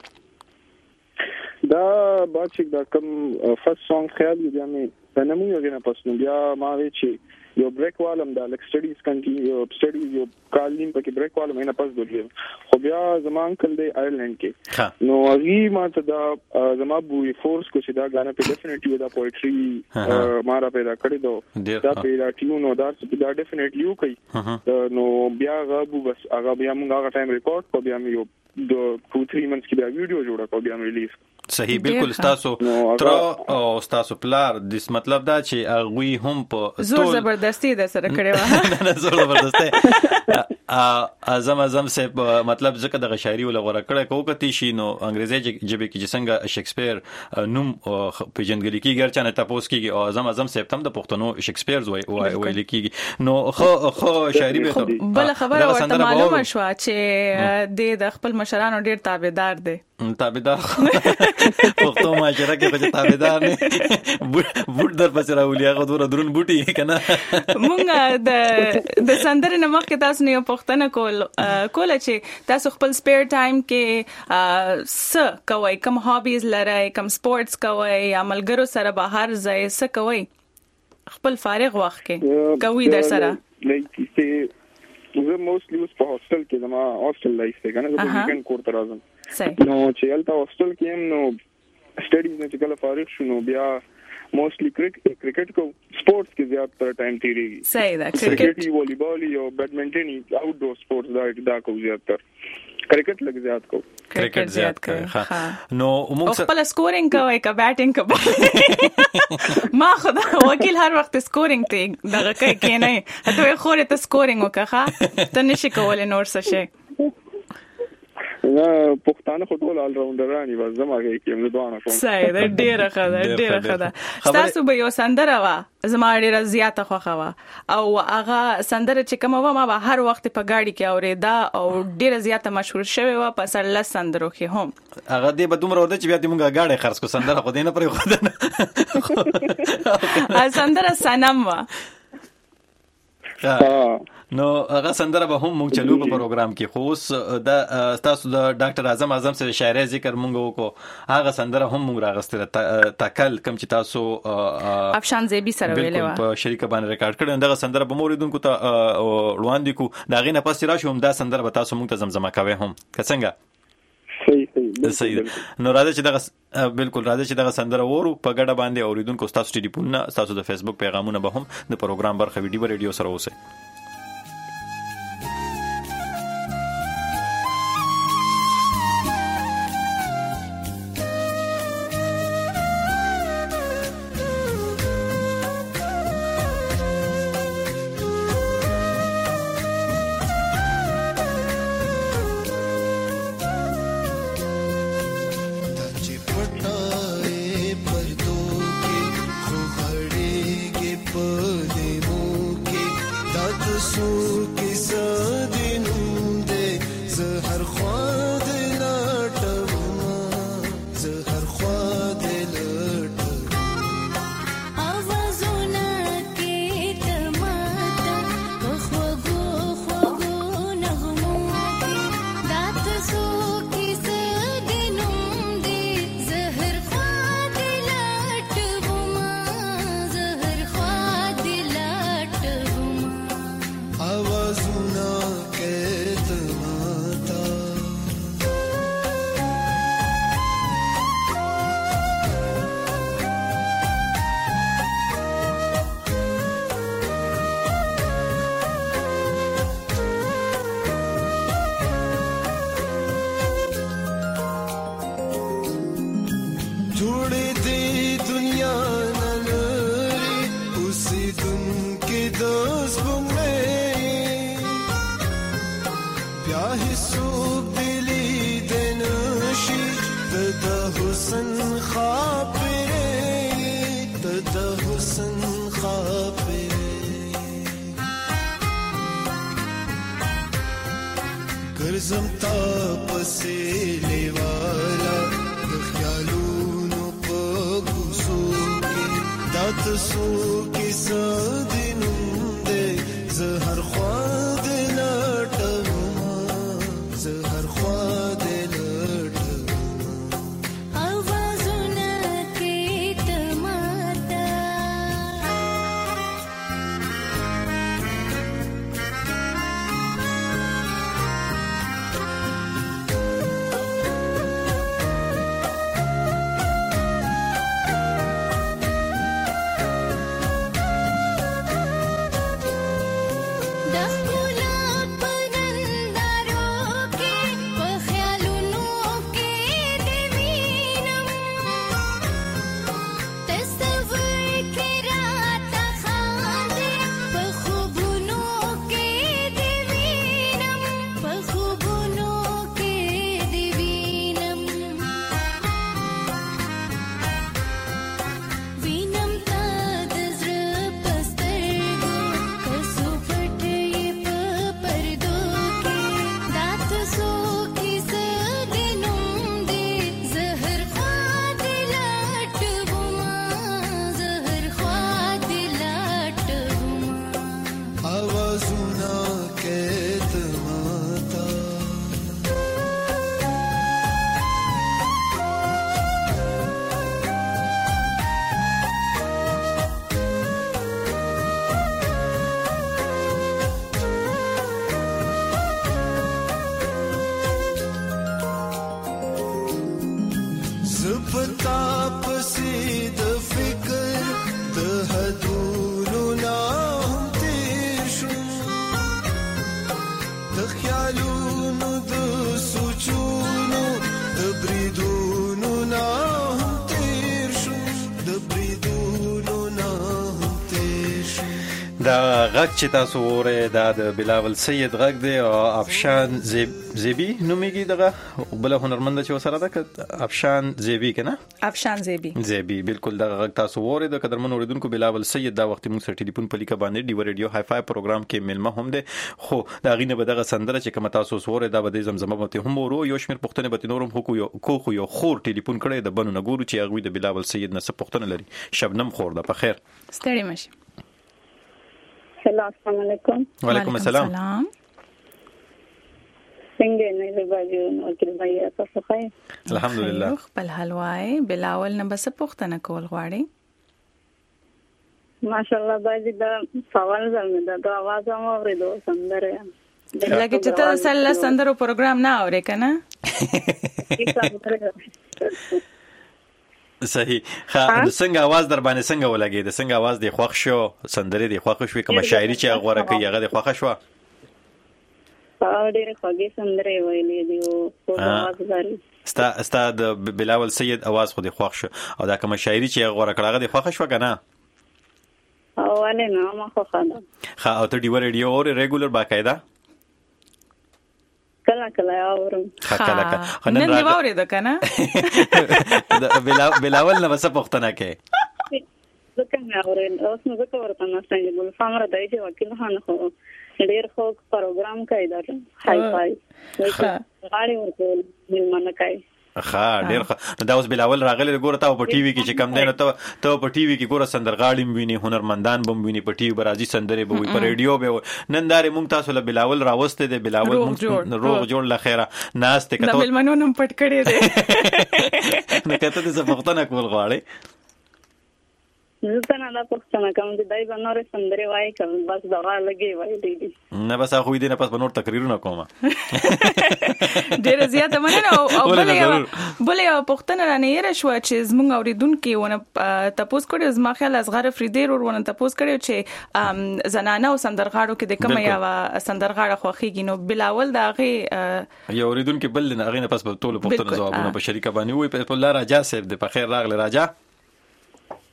دا باچ دا کوم فرست سونګ خیال دی مې د نمو یو نه پس نو بیا ما وی چې یو بریک والم دا لیک سټډیز کنټینیو سټډیز یو کالین پکې بریک والم نه پس دوی خو بیا زمان کل دی آیرلند کې نو اغي ما ته دا زما بوې فورس کو چې دا غانا په ډیفینیټلی دا پوئټری مارا پیدا کړی دو دا پیدا ټیونو دا دا ډیفینیټلی یو کوي نو بیا غو بس هغه بیا موږ هغه ټایم ریکارډ کو بیا مې یو د two three months کې بیا ویډیو جوړه کو بیا مې ریلیز صحیح بالکل تاسو تر او تاسو پلار د مطلب دا چې اغوی هم په زور زبردستی در سره کړی و زور زبردستی اعظم اعظم سه مطلب ځکه د شاعري ول غوړه کړه کو کتی شي نو انګریزي جبه کې څنګه شکسپیر نوم په جنګلی کې ګرچا نه تاسو کېږي او اعظم اعظم سه تم د پښتنو شکسپیر وای ویل کېږي نو خو خو شاعري به بل خبره ورته معلومه شو چې د خپل مشرانو ډیر تابعدار دي تابعدار پښتو معاشره کې چې تابعدار نه بوټ در پسې راولي هغه دوره درون بوټي کنه مونږ د د سندره نمک کې تاسو نه پښتنه کول کول چې تاسو خپل سپیر ټایم کې س کوي کوم هابیز لري کوم سپورتس کوي عملګرو سره بهر ځای س کوي خپل فارغ وخت کې کوي در سره زه موستلی اوس په هاستل کې زما هاستل لایف دی کنه زه ویکند کور ته راځم نو چې الته هاستل کې هم نو سټډیز نه چې کله فارغ شونو بیا موستلی کرکټ کو سپورتس کې زیات تر ټایم تیریږي صحیح ده کرکټ والی بال او بیډمنټن آوټ ډور سپورتس دا دا کو زیات تر کرکټ لګ زیات کو کرکټ زیات کوي ها نو موږ خپل سکورینګ کوي کا بیټینګ کوي ما خدا وکیل هر وخت سکورینګ ته دغه کوي کې نه ته خو ته سکورینګ وکړه ته نشي کولای نور څه شي نه پښتانه خټول آل راوندرانی بس زماږه کې موږ دوه نه کوم صحیح ده ډیره ښه ډیره ښه ده تاسو به یو سندره وا زما ډیره زیاته خوخه وا او هغه سندره چې کومه وا ما به هر وخت په گاډي کې اوریدا او ډیره زیاته مشهور شوی وا په سر لس سندرو کې هم هغه دې به دومره ورده چې بیا دې مونږه گاډي خرڅ کو سندره خو دې نه پرې خو نه سندره سنم وا نو هغه سندره به هم مونږ چلو په پروګرام کې خو اوس د تاسو د ډاکټر اعظم اعظم سره شاعري ذکر مونږ وکړو هغه سندره هم مونږ راغستره تکل کم چې تاسو افشان زیبی سره ویلې و په شریکه باندې ریکارډ کړو دغه سندره به موریدونکو ته وړاندې کو دا غینه پس راشو هم دا سندره به تاسو مونږ ته زمزمه کوي هم څنګه صحیح صحیح نو راځي چې دغه بالکل راځي چې دغه سندره وورو په ګډه باندې اوریدونکو تاسو ټلیفون تاسو د فیسبوک پیغامونه به هم د پروګرام برخه ویډیو ریډیو سره اوسه दोस्त में प्यार सूख दिली देनशी तदा हुसन खापरे तदा हुसन खापरे गर्जम तापसे लेवाला ख्यालूनो पगुसो के दात सो के सदिनुंदे जहर ख्वाद लटमा जहर ख्वाद دا غږ چې تاسو وره دا د بلاول سید غږ دی او افشان زیب زیبی نومېږي دغه بل هنرمند چې وسره ده افشان زیبی کنه افشان زیبی زیبی بالکل دا غږ تاسو وره د قدرمن اوریدونکو بلاول سید دا وخت موږ سره ټلیفون په لیکه باندې دی ریډیو های فای پروګرام کې ملما هم ده خو دا غینه به دغه سندره چې کوم تاسو وره دا به زمزمه به هم ورو یو شمیر پښتنه به نورم خو کو خو یو خور ټلیفون کړي د بنو نګورو چې هغه د بلاول سید نه څه پښتنه لري شبنم خور ده په خیر ستړي مشه السلام علیکم وعلیکم السلام څنګه نه دی باجو نو کې بیا تاسو ښه الحمدلله خپل حلوای بلاول نه بس پښتنه کول غواړي ماشاءالله باجی دا سوال زموږ دا आवाज مو ورېدو سندره لکه چې تاسو سره سندرو پروګرام نه اورې کنه صحیح ها څنګه आवाज در باندې څنګه ولګي د څنګه आवाज دی خوښ شو سندري دی خوښ شو کوم شاعري چې غوړه کوي هغه دی خوښ شو او ډېر خوږی سندري ویلې دی او आवाज لري ستا ستا د بلاول سید आवाज خو دی خوښ شو او دا کوم شاعري چې غوړه کړه هغه دی خوښ شو کنه او ولې نه ما خو خاله ها او ته دی ریډیو اور ریګولر باقاعده کله کله اورم کله کله نن دی ووري ده کنه بلاول نه وسه پښتنه کې ځکه نه اورم اوس نو ځکه ورته نه څنګه ګل فامره دای چې وکیل خان خو ډیر خو پروګرام کوي دا هاي فاي غاړي ورته ملمنه کوي ښه ډیر ښه دا اوس بلاول راغلی ګوره ته په ټي وي کې چې کم دی نو ته ته په ټي وي کې ګوره سندرغاړي ویني هنرمندان بم ویني په ټي وي برازي سندرې به وي په ریډیو به نن داري مونږ تاسو له بلاول راوسته دی بلاول مونږ روغ جوړ له خیره ناشته کته د ملمنو نم پټ کړی دی نه کته د زفختنه کول غواړي زه نه لا پښتنه کوم چې دای بنور سندري وای کوم بس دغه لګي وای دی نه بس خو دې نه پس بنور تقریرونه کوم ډېر زیاته مننه او بل یو بل یو پښتنه رانه یې شو چې زمونږ اوریدونکو ونه تاسو کړو زما خیال اصغر فریدیر ورونه تاسو کړو چې زنانه او سندرغاړو کې د کومه یا سندرغاړه خوخيږي نو بلاول دا غي یو اوریدونکو بل نه غي نه پس په ټولو پښتنه ځوابونه په شریکه باندې وي په الله راجا صاحب د په خیر راغله راجا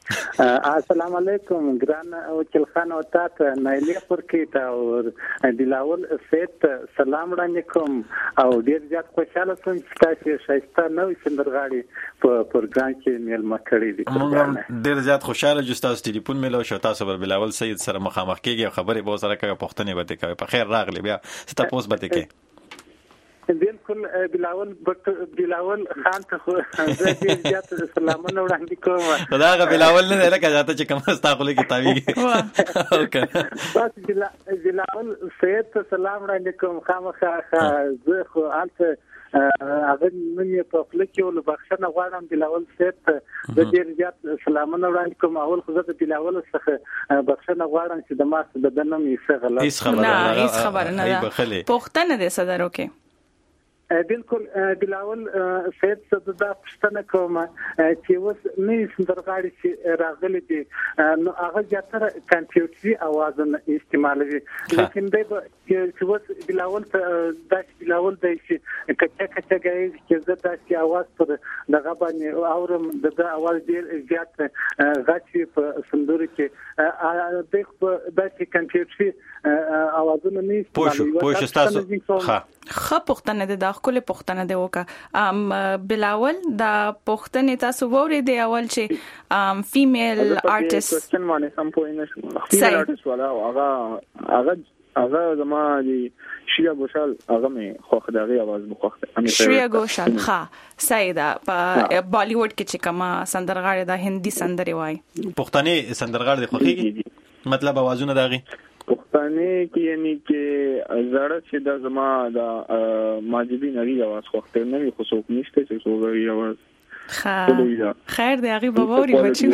السلام علیکم ګران وکیل خان او تاسو نایله پرکې تا او بلاول سید سلام وړاندې کوم او ډیر زیات خوشاله شوم چې تاسو شایسته نوې سندرغاړي په پروګرام کې میلمه کړی دي. موږ ډیر زیات خوشاله جو تاسو ټلیفون میلو شو تاسو بر بلاول سید سره مخامخ کېږي خبرې به سره کوي پښتنې به کوي په خیر راغلی بیا ستاسو به کې بالکل بلاول بلاول خان ته خو زه دې زیات سلامونه وړاندې کوم. دا غ بلاول نه لکه ځاته چې کوم استغفر کتابي اوکې بس بلاول سید ته سلام وړاندې کوم خامخا زه خو البته هغه مې په خپل کې ول بخښنه غواړم بلاول سید ته د ډیر زیات سلامونه وړاندې کوم. اول خو زه بلاول څخه بخښنه غواړم چې د ما د دنه مې څه غلط هیڅ خبره نه هیڅ خبره نه پښتنه دې صدر وکي. بالکل بلاول سید صددا پښتنه کوم چې وس نه سندرغاړي چې راغلي دي نو هغه ځاتره کمپیوټري اوازونه استعمالوي لیکن د چې وس بلاول د بلاول د چې کچا کچا غي چې زدا چې اواز پر دغه باندې اورم د اواز ډیر زیات غاچي په سندوري کې د د کمپیوټري اوازونه نه استعمالوي. پوه شو تاسو ښه خ پښتنه د خپل پښتنه دی وکا ام بلاول دا پښتنه تاسو ووري دی اول چې ام فیمیل آرټیست کوېسچن باندې سم پوینټ نشم فیمیل آرټیست والا هغه هغه هغه زما دی شرییا ګوشال هغه مې خوخ دغه आवाज مخوخته شرییا ګوشال ښه سیدا په بالیوډ کې چې کما سندرغاړي دا هندي سندري وای پښتني سندرغاړي د خوخيږي مطلب आवाजونه داغي پښتني کې یعنی کې زړه چې د زما د ماجبي نری आवाज خوخته نه وي خو څوک نشته چې څوک غوي आवाज خیر دی هغه بابوري بچو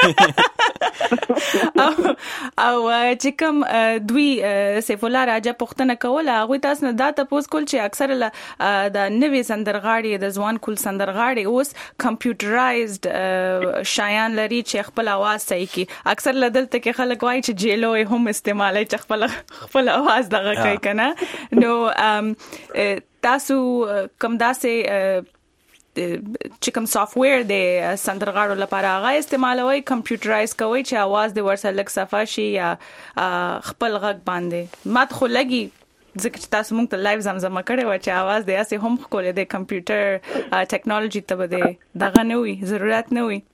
او او چې کوم دوی سیف الله راجا پښتنه کوله هغه تاسو نه دا تاسو کول چې اکثر د نوې سندرغاړي د ځوان کول سندرغاړي اوس کمپیوټرایزډ شایان لري چې خپل आवाज صحیح کی اکثر لدلته کې خلک وایي چې جیلو هم استعمالي چې خپل خپل आवाज دغه کوي کنه نو تاسو کوم داسې چې کوم سافټویر د سندرغاړو لپاره هغه استعمالوي کمپیوټرایز کوي چې आवाज د ورسره لک صفه شي یا خپل غږ باندې مات خو لګي ځکه چې تاسو موږ ته لایو زمزمه کړې و چې आवाज د اسې هم خو له کمپیوټر ټیکنالوژي ته بده دغه نه وي ضرورت نه وي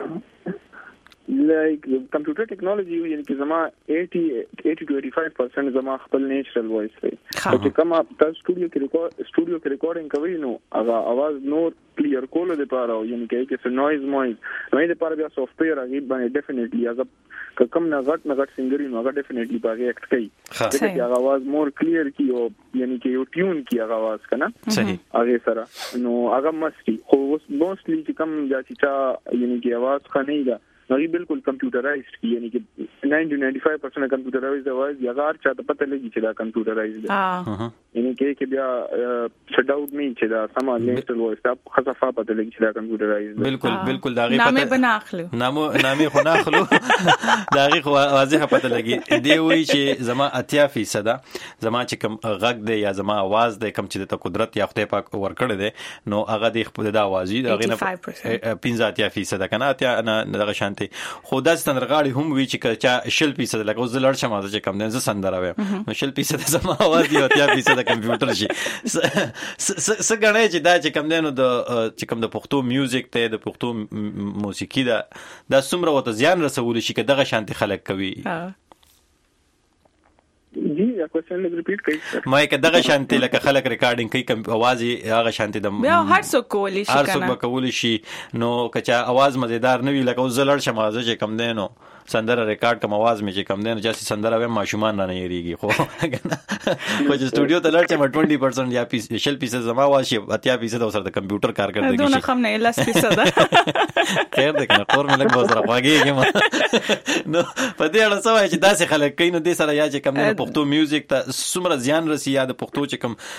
لایک کمپیوټر ټیکنالوژي یعنی چې زما eighty to eighty-five percent زما خپل نیچرل وایس دی چې کوم تاسو سټوډیو کې ریکارډ سټوډیو کې ریکارډینګ کوي نو هغه आवाज نور کلیر کول د پاره یعنی کې چې نوایز موایز نو د پاره بیا سافټویر هغه باندې ډیفینیټلی هغه کوم نه غټ نه غټ سنگري نو هغه ډیفینیټلی باغې اکټ کوي چې هغه आवाज مور کلیر کی او یعنی کې یو ټیون کی هغه आवाज کنه صحیح هغه سره نو هغه مستی خو موستلی چې کوم یا چې یعنی کې आवाज خنه دا نو بالکل کمپیوټرایزډ کی یعنی کہ ninety to ninety-five percent کمپیوټرایزډ आवाज یا غار چاته پته لګي چې دا کمپیوټرایزډ دی یعنی کې کې بیا څه ډاوټ نه چې دا سم نیچرل وایس دا خصفه پته لګي چې دا کمپیوټرایزډ بالکل بالکل دا غي نامه بناخلو نامو نامه خو ناخلو دا غي خو واضحه پته لګي دی وی چې زما اتیا فیصد زما چې کوم غږ دی یا زما आवाज دی کوم چې د قدرت یا خدای پاک ورکړی دی نو هغه د خپل د आवाज دا غي نه پنځه فیصد کنه اتیا نه دغه شان خو دا سندرغاړي هم وی چې چا شل فیصد لکه زه لړ شم چې کم نه سندره وې نو شل فیصد زما आवाज دی او اتیا فیصد کمپیوټر شي څه غنې چې دا چې کم نه نو د چې کم د پښتو میوزیک ته د پښتو موسیقي دا د څومره وته زیان رسول شي که دغه شانتي خلک کوي جی یا کوېسچن لګ ریپیټ کړئ ما یک دغه شانتي لکه خلک ریکارډینګ کوي کم आवाज هغه شانتي د بیا هر څوک کولی شي هر څوک کولی شي نو کچا आवाज مزیدار نه وی لکه زلړ شمازه چې کم دی نو سندره ریکارډ کوم आवाज مې چې کم دی نو چې سندره وې ماشومان نه یریږي خو خو چې سټوډیو ته لړ چې ما twenty percent یا شل فیصد زما आवाज شي اتیا فیصد سره د کمپیوټر کارکردګي شي دونه کم نه لس فیصد خیر ده کنه کور مې لګ بازار واګي ما نو په دې اړه څه وایي چې داسې خلک کین نو دې سره یا چې کم نه پښتو میوزیک ته څومره زیان رسی یا د پښتو چې کم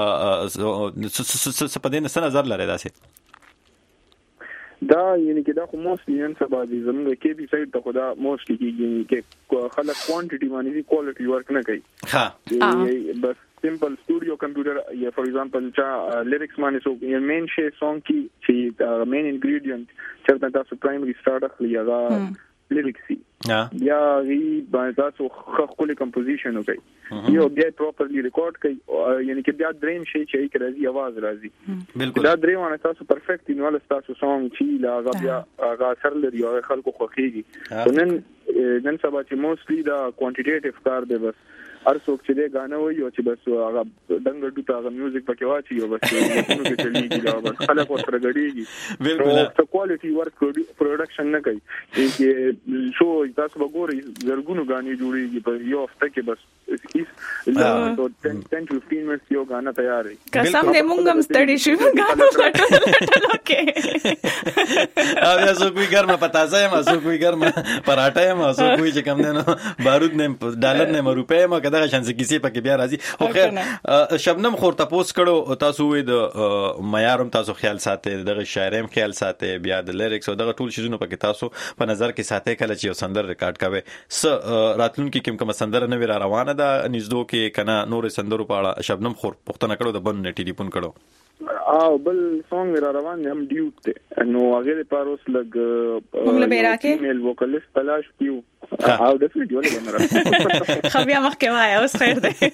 څه په دې نه نظر لري داسې دا یعنی کې دا خو موستلی نن سبا دي زموږ کې بي سایډ ته خدا موستلی کې یعنی کې خلک کوانټیټي باندې کوالټي ورک نه کوي ها بس سمپل سټوډیو کمپیوټر یا فور ایگزامپل چا لیریکس باندې سو یا مین شی سونګ کی چې مین انګریډینټ چې تاسو پرایمری سٹارټ اخلي هغه لیریکس یا وی باندې تاسو خپل کمپوزیشن وکړي یو بیا پراپرلی ریکارډ کړئ یعنی چې بیا دریم شی چې کی راځي आवाज راځي بالکل دا دریم باندې تاسو پرفیکټ نو له تاسو سونګ چې لا هغه بیا هغه اثر لري او خلکو خوخيږي نن نن سبا چې موستلی دا کوانټیټیټیو کار دی بس هر څوک چې دا غاڼه وایي او چې بس هغه دنګ ډوټه هغه میوزیک پکې واچي او بس نو کې چلیږي دا بس خلک ورسره غړيږي بالکل څه کوالټي ورک پروډکشن نه کوي چې شو تاسو وګورئ زرګونو غاڼې جوړيږي په یو هفته کې بس اس ten to fifteen minutes یو غاڼه تیار وي قسم دې مونږ هم ستړي شو غاڼو لټلو کې او یا سو کوئی ګرمه پتاسه ما سو کوئی ګرمه پراټه ما سو کوئی چې کم نه بارود نه ډالر نه روپے ما دغه شانس کیسې پکې بیا راځي خو خیر شبنم خور تاسو کړو تاسو وې د معیارم تاسو خیال ساتي دغه شاعریم خیال ساتي بیا د لیریکس او دغه ټول شیزونه پکې تاسو په نظر کې ساتي کله چې یو سندر ریکارډ کوي س راتلون کې کوم کوم سندر نه ویرا روانه ده نږدې کې کنه نور سندرو پاړه شبنم خور پښتنه کړو د بن ټلیفون کړو او بل سونګ را روان هم ډیوټ ته نو هغه لپاره اوس لګ موږ له بیراکه ایمیل وکالیست تلاش کیو او د ویډیو له باندې خو بیا مخکې وای اوس خیر دی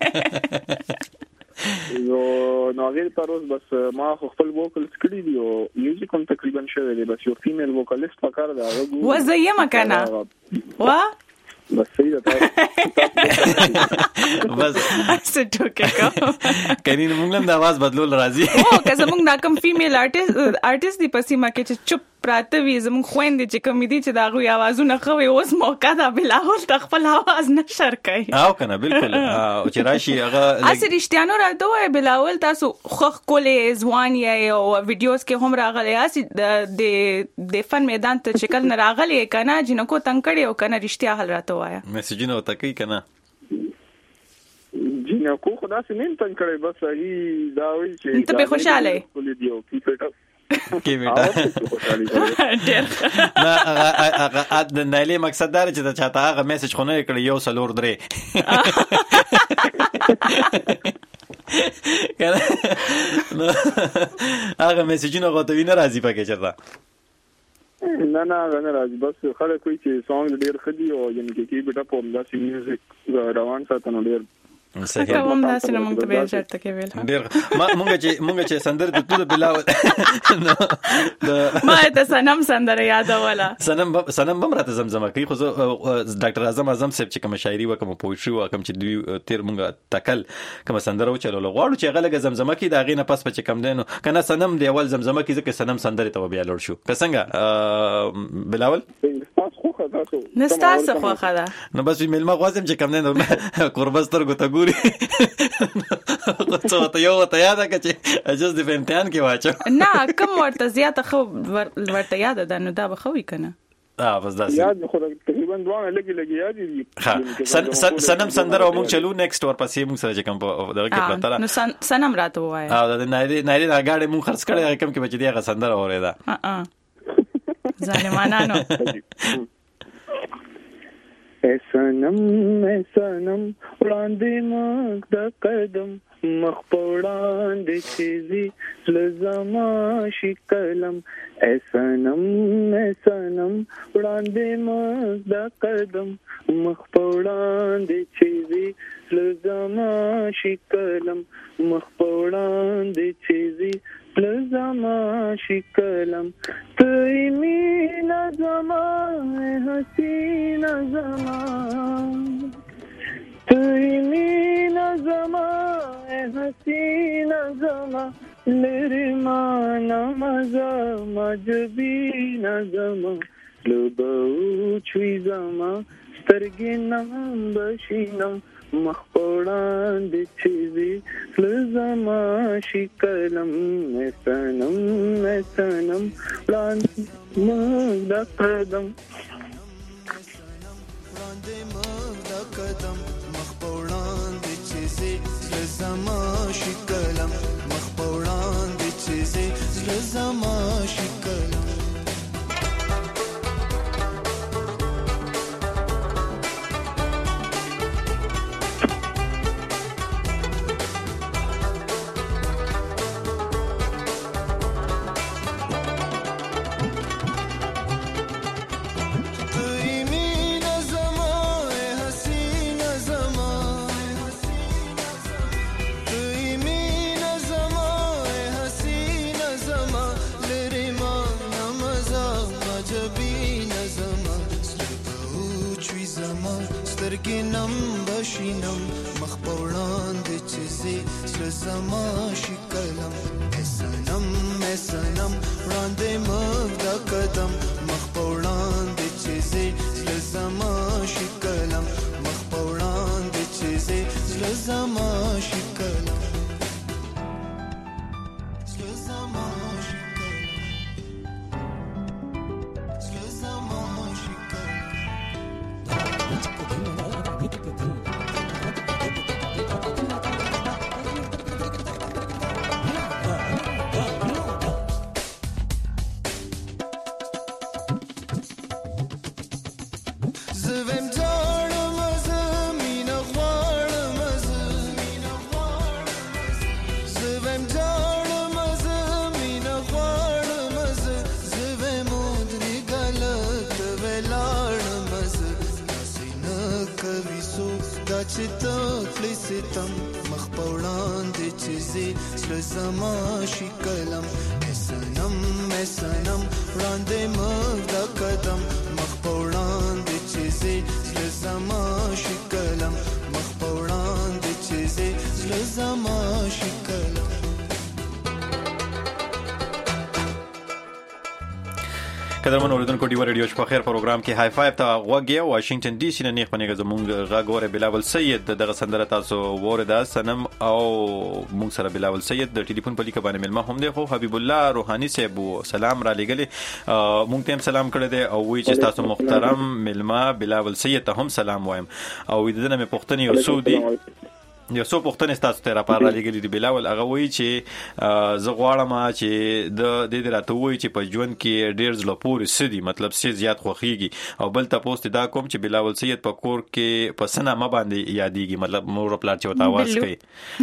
یو نو هغه لپاره اوس بس ما خپل وکال سکړی دی او میوزیک هم تقریبا شوی دی بس یو فیمیل وکالیست پکاره دا هغه و زه مکانه وا بس صحیح ده بس څه ټوکې کو کینې موږ هم د आवाज بدلول راځي او که زموږ نا کوم فیمیل آرټیست آرټیست دی پسې ما کې چې چپ پراته وي زموږ خويندې چې کوم دي چې دا غوي आवाजونه خوي اوس موقع دا بلاول تخپل आवाज نشر کوي او کنه بالکل او چې راشي هغه اسی رښتیانو راځوي بلاول تاسو خخ کولې ځوان یا او ویډیوز کې هم راغلي اسی د د فن میدان ته شکل نه راغلي کنه جنکو تنگ کړي او کنه رښتیا حل راته وایا میسجونه وتا کوي کنه جنکو خدا سي نن تنگ کړي بس هي دا وی چې ته به خوشاله کولې دیو کی پټ کی بیٹا نه هغه د نایلی مقصد دا چې ته چاته هغه میسج خو نه کړی یو سلور درې کنه هغه میسجونه غوته وینه راځي پکې چرته نه نه نه راځي بس خلک کوي چې سونګ ډیر خدي او یعنی کې کی بیٹا په داسې میوزیک روان ساتنو ډیر صحیح کوم داسې نه مونږ ته به شرط کې ویل ډیر ما مونږ چې مونږ چې سندر د تو د بلاول ما ته سنم سندر یاد ولا سنم سنم بم راته زمزمه کوي خو ډاکټر اعظم اعظم صاحب چې کوم شاعري وکم پوښتنه وکم چې دوی تیر مونږ تکل کوم سندر و چلول غواړو چې غلګه زمزمه کوي دا غینه پس پچ کم دینو کنه سنم دی اول زمزمه کوي ځکه سنم سندر ته بیا لور شو څنګه بلاول نستاسو خو خدا نو بس میلمه غوازم چې کم نه قربستر ګوت ګوري څه ته یو ته یاد کړي اجازه د امتحان کې واچو نه کوم ورته زیاته خو ورته یاد ده نو دا به خوې کنه اه بس دا یاد خو تقریبا دوه لګي لګي یاد دي ها سنم سندر او مونږ چلو نیکسټ ور پسې مونږ سره کوم دغه کې پرتره نو سنم راته وای اه دا نایری نایری دا غاړې مونږ خرڅ کړی کوم کې بچی دی هغه سندر اوریدا اه اه ظالمانانو اے سنم اے سنم وړاندې مخ د قدم مخ پوړاندې چیزي لزما شي کلم اے سنم اے سنم وړاندې مخ د قدم مخ پوړاندې چیزي لزما شي کلم مخ پوړاندې چیزي لزما شي کلم تئی مینا زما حسینا زما تئی مینا زما حسینا زما لرمانا مزا مجبینا زما لبو چوی زما سترګې نام بشینم مخ پوړاندې چیزي لزما شي کلم اے سنم اے سنم وړاندې مخ د قدم وړاندې مخ د قدم مخ پوړاندې چیزي لزما شي کلم مخ پوړاندې چیزي لزما شي کلم زګینم بشینم مخ پوړان د چیزې سر زما شکلم سنم سنم وړاندې مخ د قدم مخ پوړان د چیزې سر زما شکلم مخ پوړان د چیزې سر زما شکلم سر زما مخ پوړان د چیزې سر زما شکلم سنم سنم وړاندې مخ د قدم مخ پوړان د چیزې سر زما شکلم مخ پوړان د چیزې سر زما شکلم. قدرمن اوریدونکو ډیو ریډیو شپه خیر پروګرام کې های فایو ته غوږی واشنگټن ډي سي نه نیخ پنیګه زمونږ غاګوره بلاول سید دغه سندره تاسو وردا سنم او مونږ سره بلاول سید د ټلیفون په لیکه باندې ملما هم دی خو حبیب الله روحانی صاحب سلام را لګلې مونږ ته سلام کړی دی او وی چې تاسو محترم ملما بلاول سید ته هم سلام وایم او د دې نه پښتني او سعودي یو څو پوښتنې تاسو ته را پاره لګلې دی بلاول هغه وایي چې زه غواړم چې د دې راته وایي چې په ژوند کې ډېر ځله پورې سدي مطلب سي زیات خوخيږي او بل تاسو ته دا کوم چې بلاول سید په کور کې په سنا ما باندې یادېږي مطلب مور پلار چې وتا आवाज کوي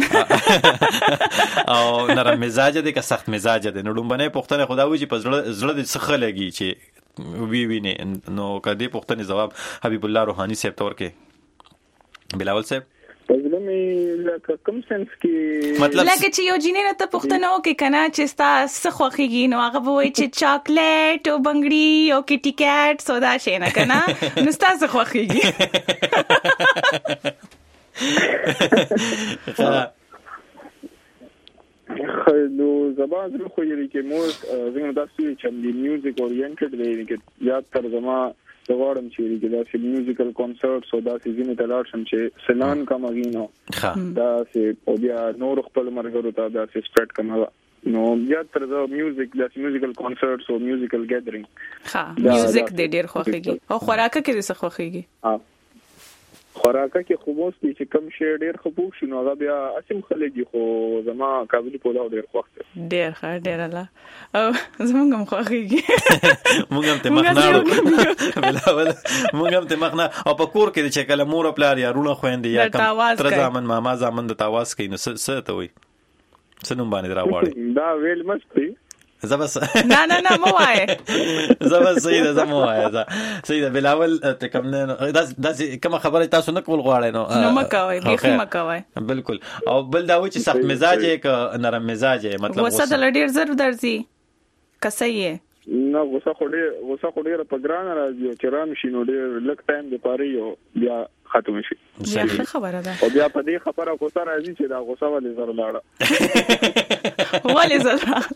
او نرم مزاج دي که سخت مزاج دي نو لومبنه پوښتنه خدا وایي چې په زړه زړه دې څخه لګي چې وی ویني نو کدي پوښتنه جواب حبیب الله روحانی صاحب تور کې بلاول صاحب پزله می لکه کوم سنس کې مطلب لکه چې یو جینې ته پښتنه وکي کنه چې ستا سخوخيږي نو هغه وایي چې چاکلیټ او بنگړي او کیټی کیټ سودا شي نه کنه نو ستا سخوخيږي نو زبان زه خو یې کې مو زموږ داسې چې د میوزیک اورینټډ دی کې یاد تر زما د غواړم چې دا چې میوزیکل کنسرټس او دا چې زینې تلار شم چې سنان کماګینو دا چې او بیا نور خپل مرګرو ته دا چې سپریډ کما نو بیا تر دا میوزیک دا میوزیکل کنسرټس او میوزیکل ګیدرینګ ها میوزیک د ډیر خوخيږي او خوراکه کې څه خوخيږي ها خوراکه کې خو موس چې کم شی ډیر خبوب شنو هغه بیا اسیم خلګي خو زما قابلیت په ډیر خوښ ډیر ښه ډیر الله او زمونږ هم خوخيږي مونږ هم ته مخناړو بلاول مونږ هم ته مخنا او په کور کې چې کله مور پلار یا رونه خويندې یا کم تر ځامن ماما ځامن د تاواز کوي نو څه ته وي سنوم باندې راوړي دا ویل مستي زبس نه نه نه مو وای زبس سید زمو وای سید بلاول ته کوم نه دا کوم خبره تاسو نه کول غواړئ نو نو مکوای بيخي مکوای بالکل او بل دا و چې سخت مزاج یک نرم مزاج مطلب وسه د لډیر زر درځي کسایه نو وسه خو ډیر وسه خو ډیر په ګران راځي چې رام شینو ډیر لک ټایم د پاره یو بیا ختم شي څه خبره ده او بیا په دې خبره کو سره راځي چې دا غوسه ولې زر لاړه ولې زر لاړه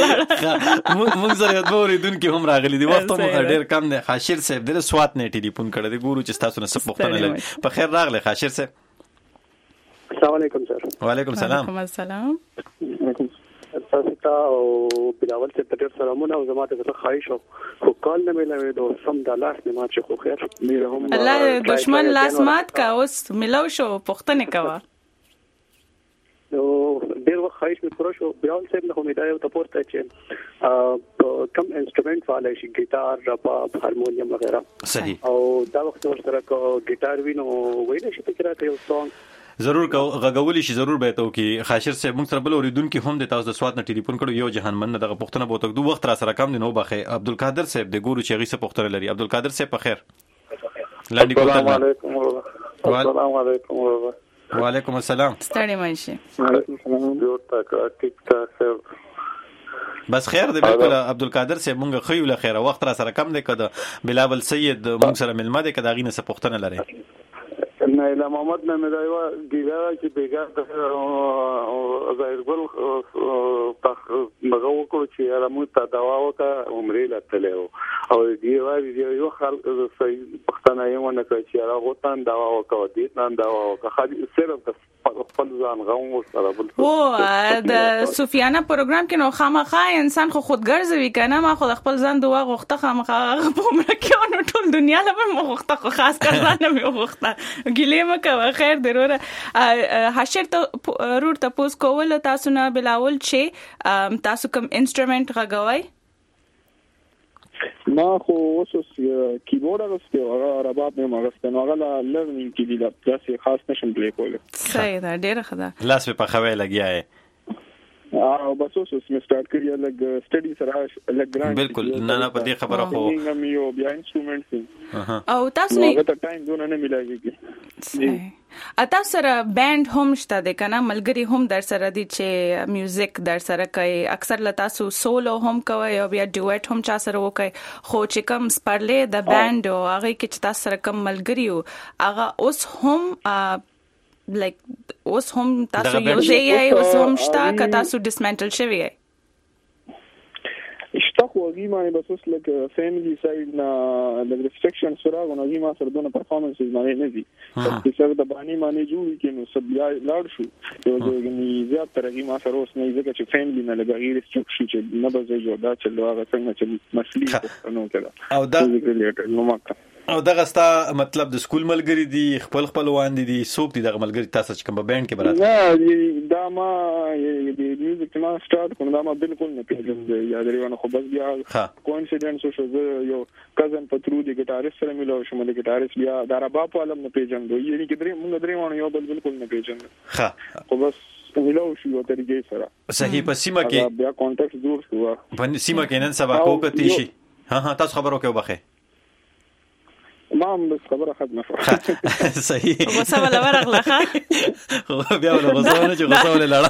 موږ زره د اوریدونکو هم راغلي دي وخت مو ډیر کم دی خاشر صاحب د سوات نه ټلیفون کړی دی ګورو چې تاسو نه څه پوښتنه لري په خیر راغله خاشر صاحب السلام علیکم سر وعلیکم السلام وعلیکم السلام تاسو ته او بلاول ته ډېر سلامونه او زما ته خواهش او خو کال نه ملوي د سم د لاس نه مات خو خیر میره هم الله دشمن لاس مات کا اوس ملو شو پښتنه کوا نو ډېر وخت خواهش مې کړو شو بلاول صاحب نه امیدای او تاسو ته چې کم انسټرومنت والے شي ګیټار رباب هارمونیم وغیرہ صحیح او دا وخت ورسره کو ګیټار وینو ویل شي چې راته یو سونګ ضرور غغولی شي ضرور به ته کی خاشر صاحب موږ سره بل اوریدونکو هم د تاسو د سواد نه ټلیفون کړو یو جهان من دغه پښتنه بوتک دوه وخت را سره کم دي نو بخې عبدالقادر صاحب د ګورو چې غي څه پښتنه لري عبدالقادر صاحب په خیر لاندې کوته السلام علیکم السلام علیکم وعلیکم السلام ستړي مشه وعلیکم السلام یو تاک ټیک ټاک بس خیر دی بالکل عبدالقادر صاحب مونږ خیو له خیره وخت را سره کم دی کده بلاول سید مونږ سره ملما دی کده غینه څه پښتنه لري نایله محمد نه دا یو ګیلا چې بیګا ظاهر ګل هغه وکړو چې رمو ته دوا وکړه عمرې لته او دی وایي یو خلک صحیح پښتنه یې ونه کوي چې هغه تان دوا وکړه دې تان دوا وکړه خالي صرف خپل ځان غوم سره بل او د سفیانه پروګرام کې نو خامخا انسان خو خودګرځوي کنه ما خو خپل ځان دوا غوښته خامخا په عمر کې نو ټول دنیا له مې غوښته خو خاص کر ځان مې غوښته ګلې مکه خیر دروره حشر ته رور ته پوس کول تاسو نه بلاول چې تاسو کوم انسټرومنت غږوي ما خو اوس کیبورډ غوښته او رباب مې مغسته نو هغه لرنینګ کې دی داسې خاص نشم پلی کوله صحیح ده ډیره ښه ده لاس په خوي لګیا ہے او بس اوس مې سٹارټ کړی لګ سټډي سره لګ ګرانډ بالکل نه نه په دې خبره خو مې یو بیا انسټرومنټس او تاسو نه هغه ته ټایم دونه نه ملایږي اته سره بانډ هم شته د کنه ملګری هم در سره دي چې میوزیک در سره کوي اکثر لتا سو سولو هم کوي او بیا ډوئټ هم چا سره وکي خو چې کوم سپرلې د بانډ او هغه کې چې تاسو سره کوم ملګری او هغه اوس هم لایک اوس هم تاسو یو ځای اوس هم شته که تاسو ډیسمنټل شوی یې اشتاق وږي معنی بس اوس لکه فیملی ساید نه د ریستریکشن سره غوږی ما سره دونه پرفارمنسز معنی نه دي چې سره د باندې معنی جوړ کینو سب بیا لاړ شو یو ځای زیات ترغی ما سره اوس نه ځکه چې فیملی نه لګی ریستریکشن چې نه به زه جوړا چې هغه څنګه چې مسلې نو کړه او دا نو ماکه او دغه ستا مطلب د سکول ملګری دي خپل خپلوان دي دي سوق دي دغه ملګری تاسو چې کوم بانډ کې برات نه دا ما د میوزیک ما سٹارټ کوم دا ما بالکل نه پیژنم یا درېونه خو بس بیا کوئنسیډنس شو زه یو کزن پترو دی ګټاریست سره ملو شم د ګټاریست بیا دا رباب علم نه پیژنم یعنی کې درې موږ درېونه یو بل بالکل نه پیژنم ها خو بس ملو شو یو طریقې سره صحیح په سیمه کې بیا کانټیکټ جوړ شو په سیمه کې نن سبا کو کتی شي ها ها تاسو خبرو کې وبخه ما هم بس خبره ختمه شو صحیح غوسه ولا ورغله ښه بیا ولا غوسه نه چې غوسه ولا لاړه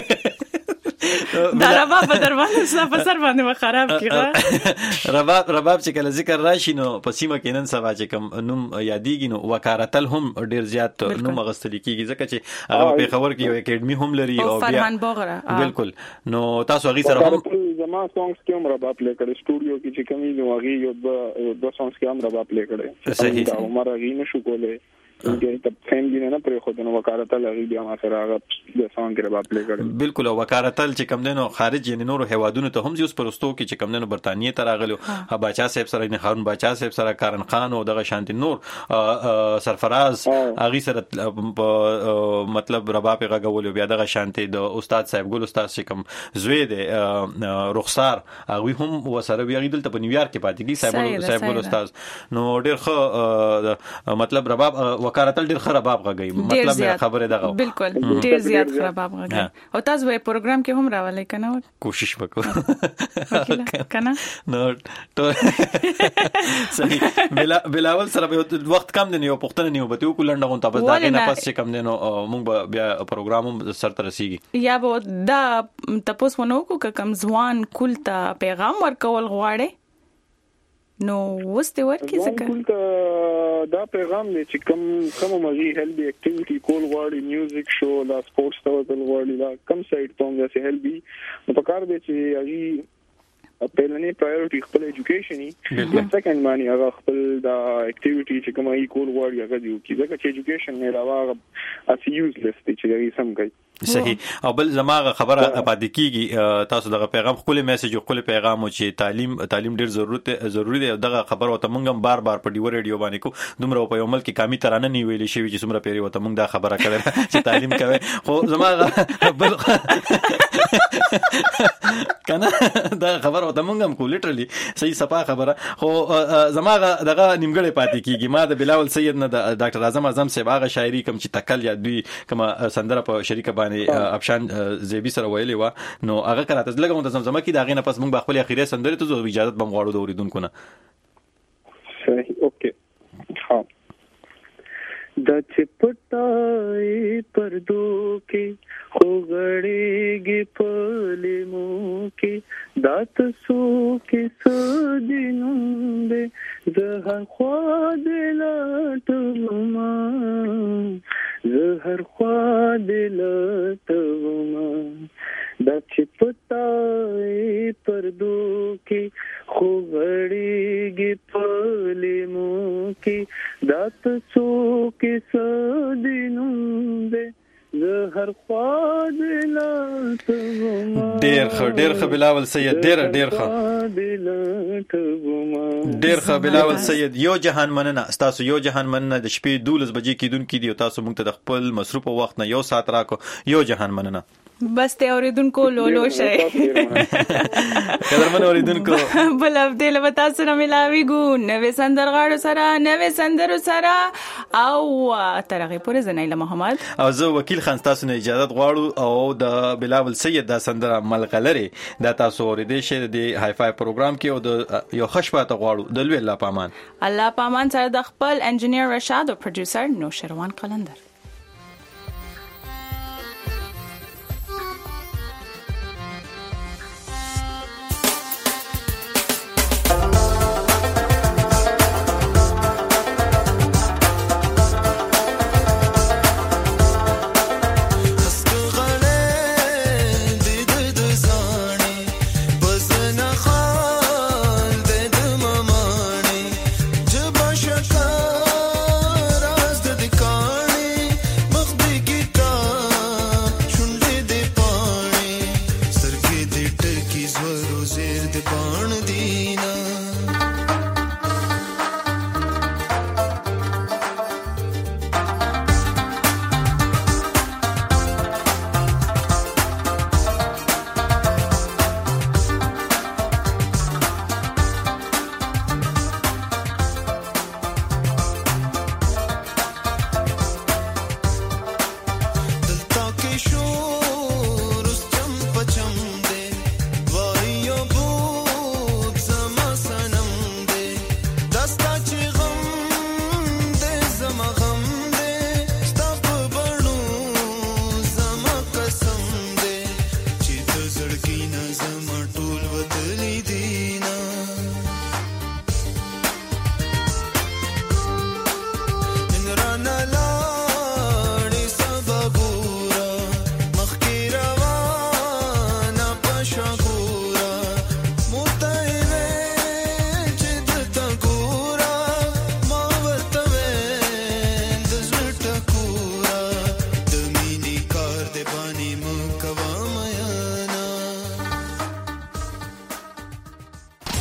دا رباب په دروازه سره په سر باندې خراب کیږي رباب رباب چې کله ذکر راشي نو په سیمه کې نن سبا چې کوم نوم یادېږي نو وکارتل هم ډیر زیات نوم غستل کیږي ځکه چې هغه په خبر کې یو اکیډمي هم لري او بیا فرمان بوغره بالکل نو تاسو هغه سره هم زما سونګز کې هم رباب پلی کړي سټوډیو کې چې کومي نو هغه یو د سونګز کې هم رباب پلی کړي صحیح دا عمر هغه نشو کولای چې ته فیملی نه پرې خو د وکارتل هغه بیا ما سره هغه د سونګ رباب پلی کړي بالکل او وکارتل چې کوم دنو خارج یعنی نور هوادونو ته هم یوس پرستو کې چې کوم دنو برتانیې ته راغلو باچا صاحب سره نه هارون باچا صاحب سره کارن خان او دغه شانتی نور سرفراز هغه سره مطلب رباب غغول بیا دغه شانتی د استاد صاحب ګل استاد چې کوم زوی دی رخسار هغه هم وسره بیا دلته په نیویارک کې پاتې کی صاحب صاحب ګل استاد نو ډیر ښه مطلب رباب وکارتل ډیر خراب غږی مطلب خبره دغه بالکل ډیر زیات خراب غږی او تاسو به پروګرام کې هم راولای کنه کوشش وکړو کنه نو ټول صحیح بلا بلاول سره وخت کم دی یو پښتنه نیو به یو کولنډ غون تاسو دا نه پس چې کم دی نو موږ بیا پروګرام هم سره رسیږي یا به دا تاسو ونه کو کم ځوان کولتا پیغام ورکول غواړي نو وسته ورکی څنګه دا پیغام دی چې کوم کوم مزي هیلدي اکټیویټي کول غواړي میوزیک شو لا سپورتس ته ول غواړي دا کم سایډ ته هم ځه هیلدي نو په کار دی چې هغه پهلنی پرایورټي خپل ایجوکیشن ای سیکنډ مانی هغه خپل دا اکټیویټي چې کوم ای کول غواړي هغه دی چې ځکه چې ایجوکیشن نه راوغه اس یوزلیس دی چې هغه سم کوي صحیح او بل زماغه خبره پاتې کیږي تاسو دغه پیغام خپل میسج او خپل پیغام او چې تعلیم تعلیم ډیر ضرورت ضروری دی دغه خبر او ته مونږ هم بار بار په ډیو ریډیو باندې کو دومره په یو ملک کې کمی ترانه نه ویلې شوی چې څومره پیری وته مونږ دا خبره کړې چې تعلیم کوي خو زماغه بل کنه دا خبر او ته مونږ هم کو لیټرلی صحیح صفه خبره خو زماغه دغه نیمګړې پاتې کیږي ما د بلاول سید نه د ډاکټر اعظم اعظم صاحب هغه شاعري کوم چې تکل یا دوی کوم سندره په شریکه باندې افشان زیبی سره ویلې و نو هغه کراته لګم د زمزمه کې دا غینه پس موږ خپل اخیری سندره ته اجازه بم غواړو د اوریدونکو نه صحیح اوکې ها دا چې پټای پردو کې خو غړېږي په لیمو کې دا تاسو کې سدینم دې زه هر خوا دې لټوم زه هر خوا دې لټوم دا چې پټای پردو کې خو غړېږي په لیمو کې دا تاسو کې سدینم دې زه هر خوا دې لټوم ډېر ښه ډېر ښه بلاول سید ډېر ډېر ښه ډېر ښه بلاول سید یو جهان مننه تاسو یو جهان مننه د شپې دولس بجې کېدونکې دی او تاسو موږ ته د خپل مصروف وخت نه یو ساعت راکو یو جهان مننه بس ته اوریدونکو لولو شي قدرمن اوریدونکو بل هفته له تاسو سره ملاويګو نوې سندرغاړو سره نوې سندرو سره او ترغه پورې زنیله محمد او زه وکیل خان تاسو نه اجازه غواړو او د بلاول سید دا سندره ملغلره دا تاسو اوریدئ شئ د هاي فاي پروګرام کې او د یو خشبات غواړو د لوی الله پامان الله پامان سره د خپل انجینیر رشاد او پروډوسر نوشروان قلندر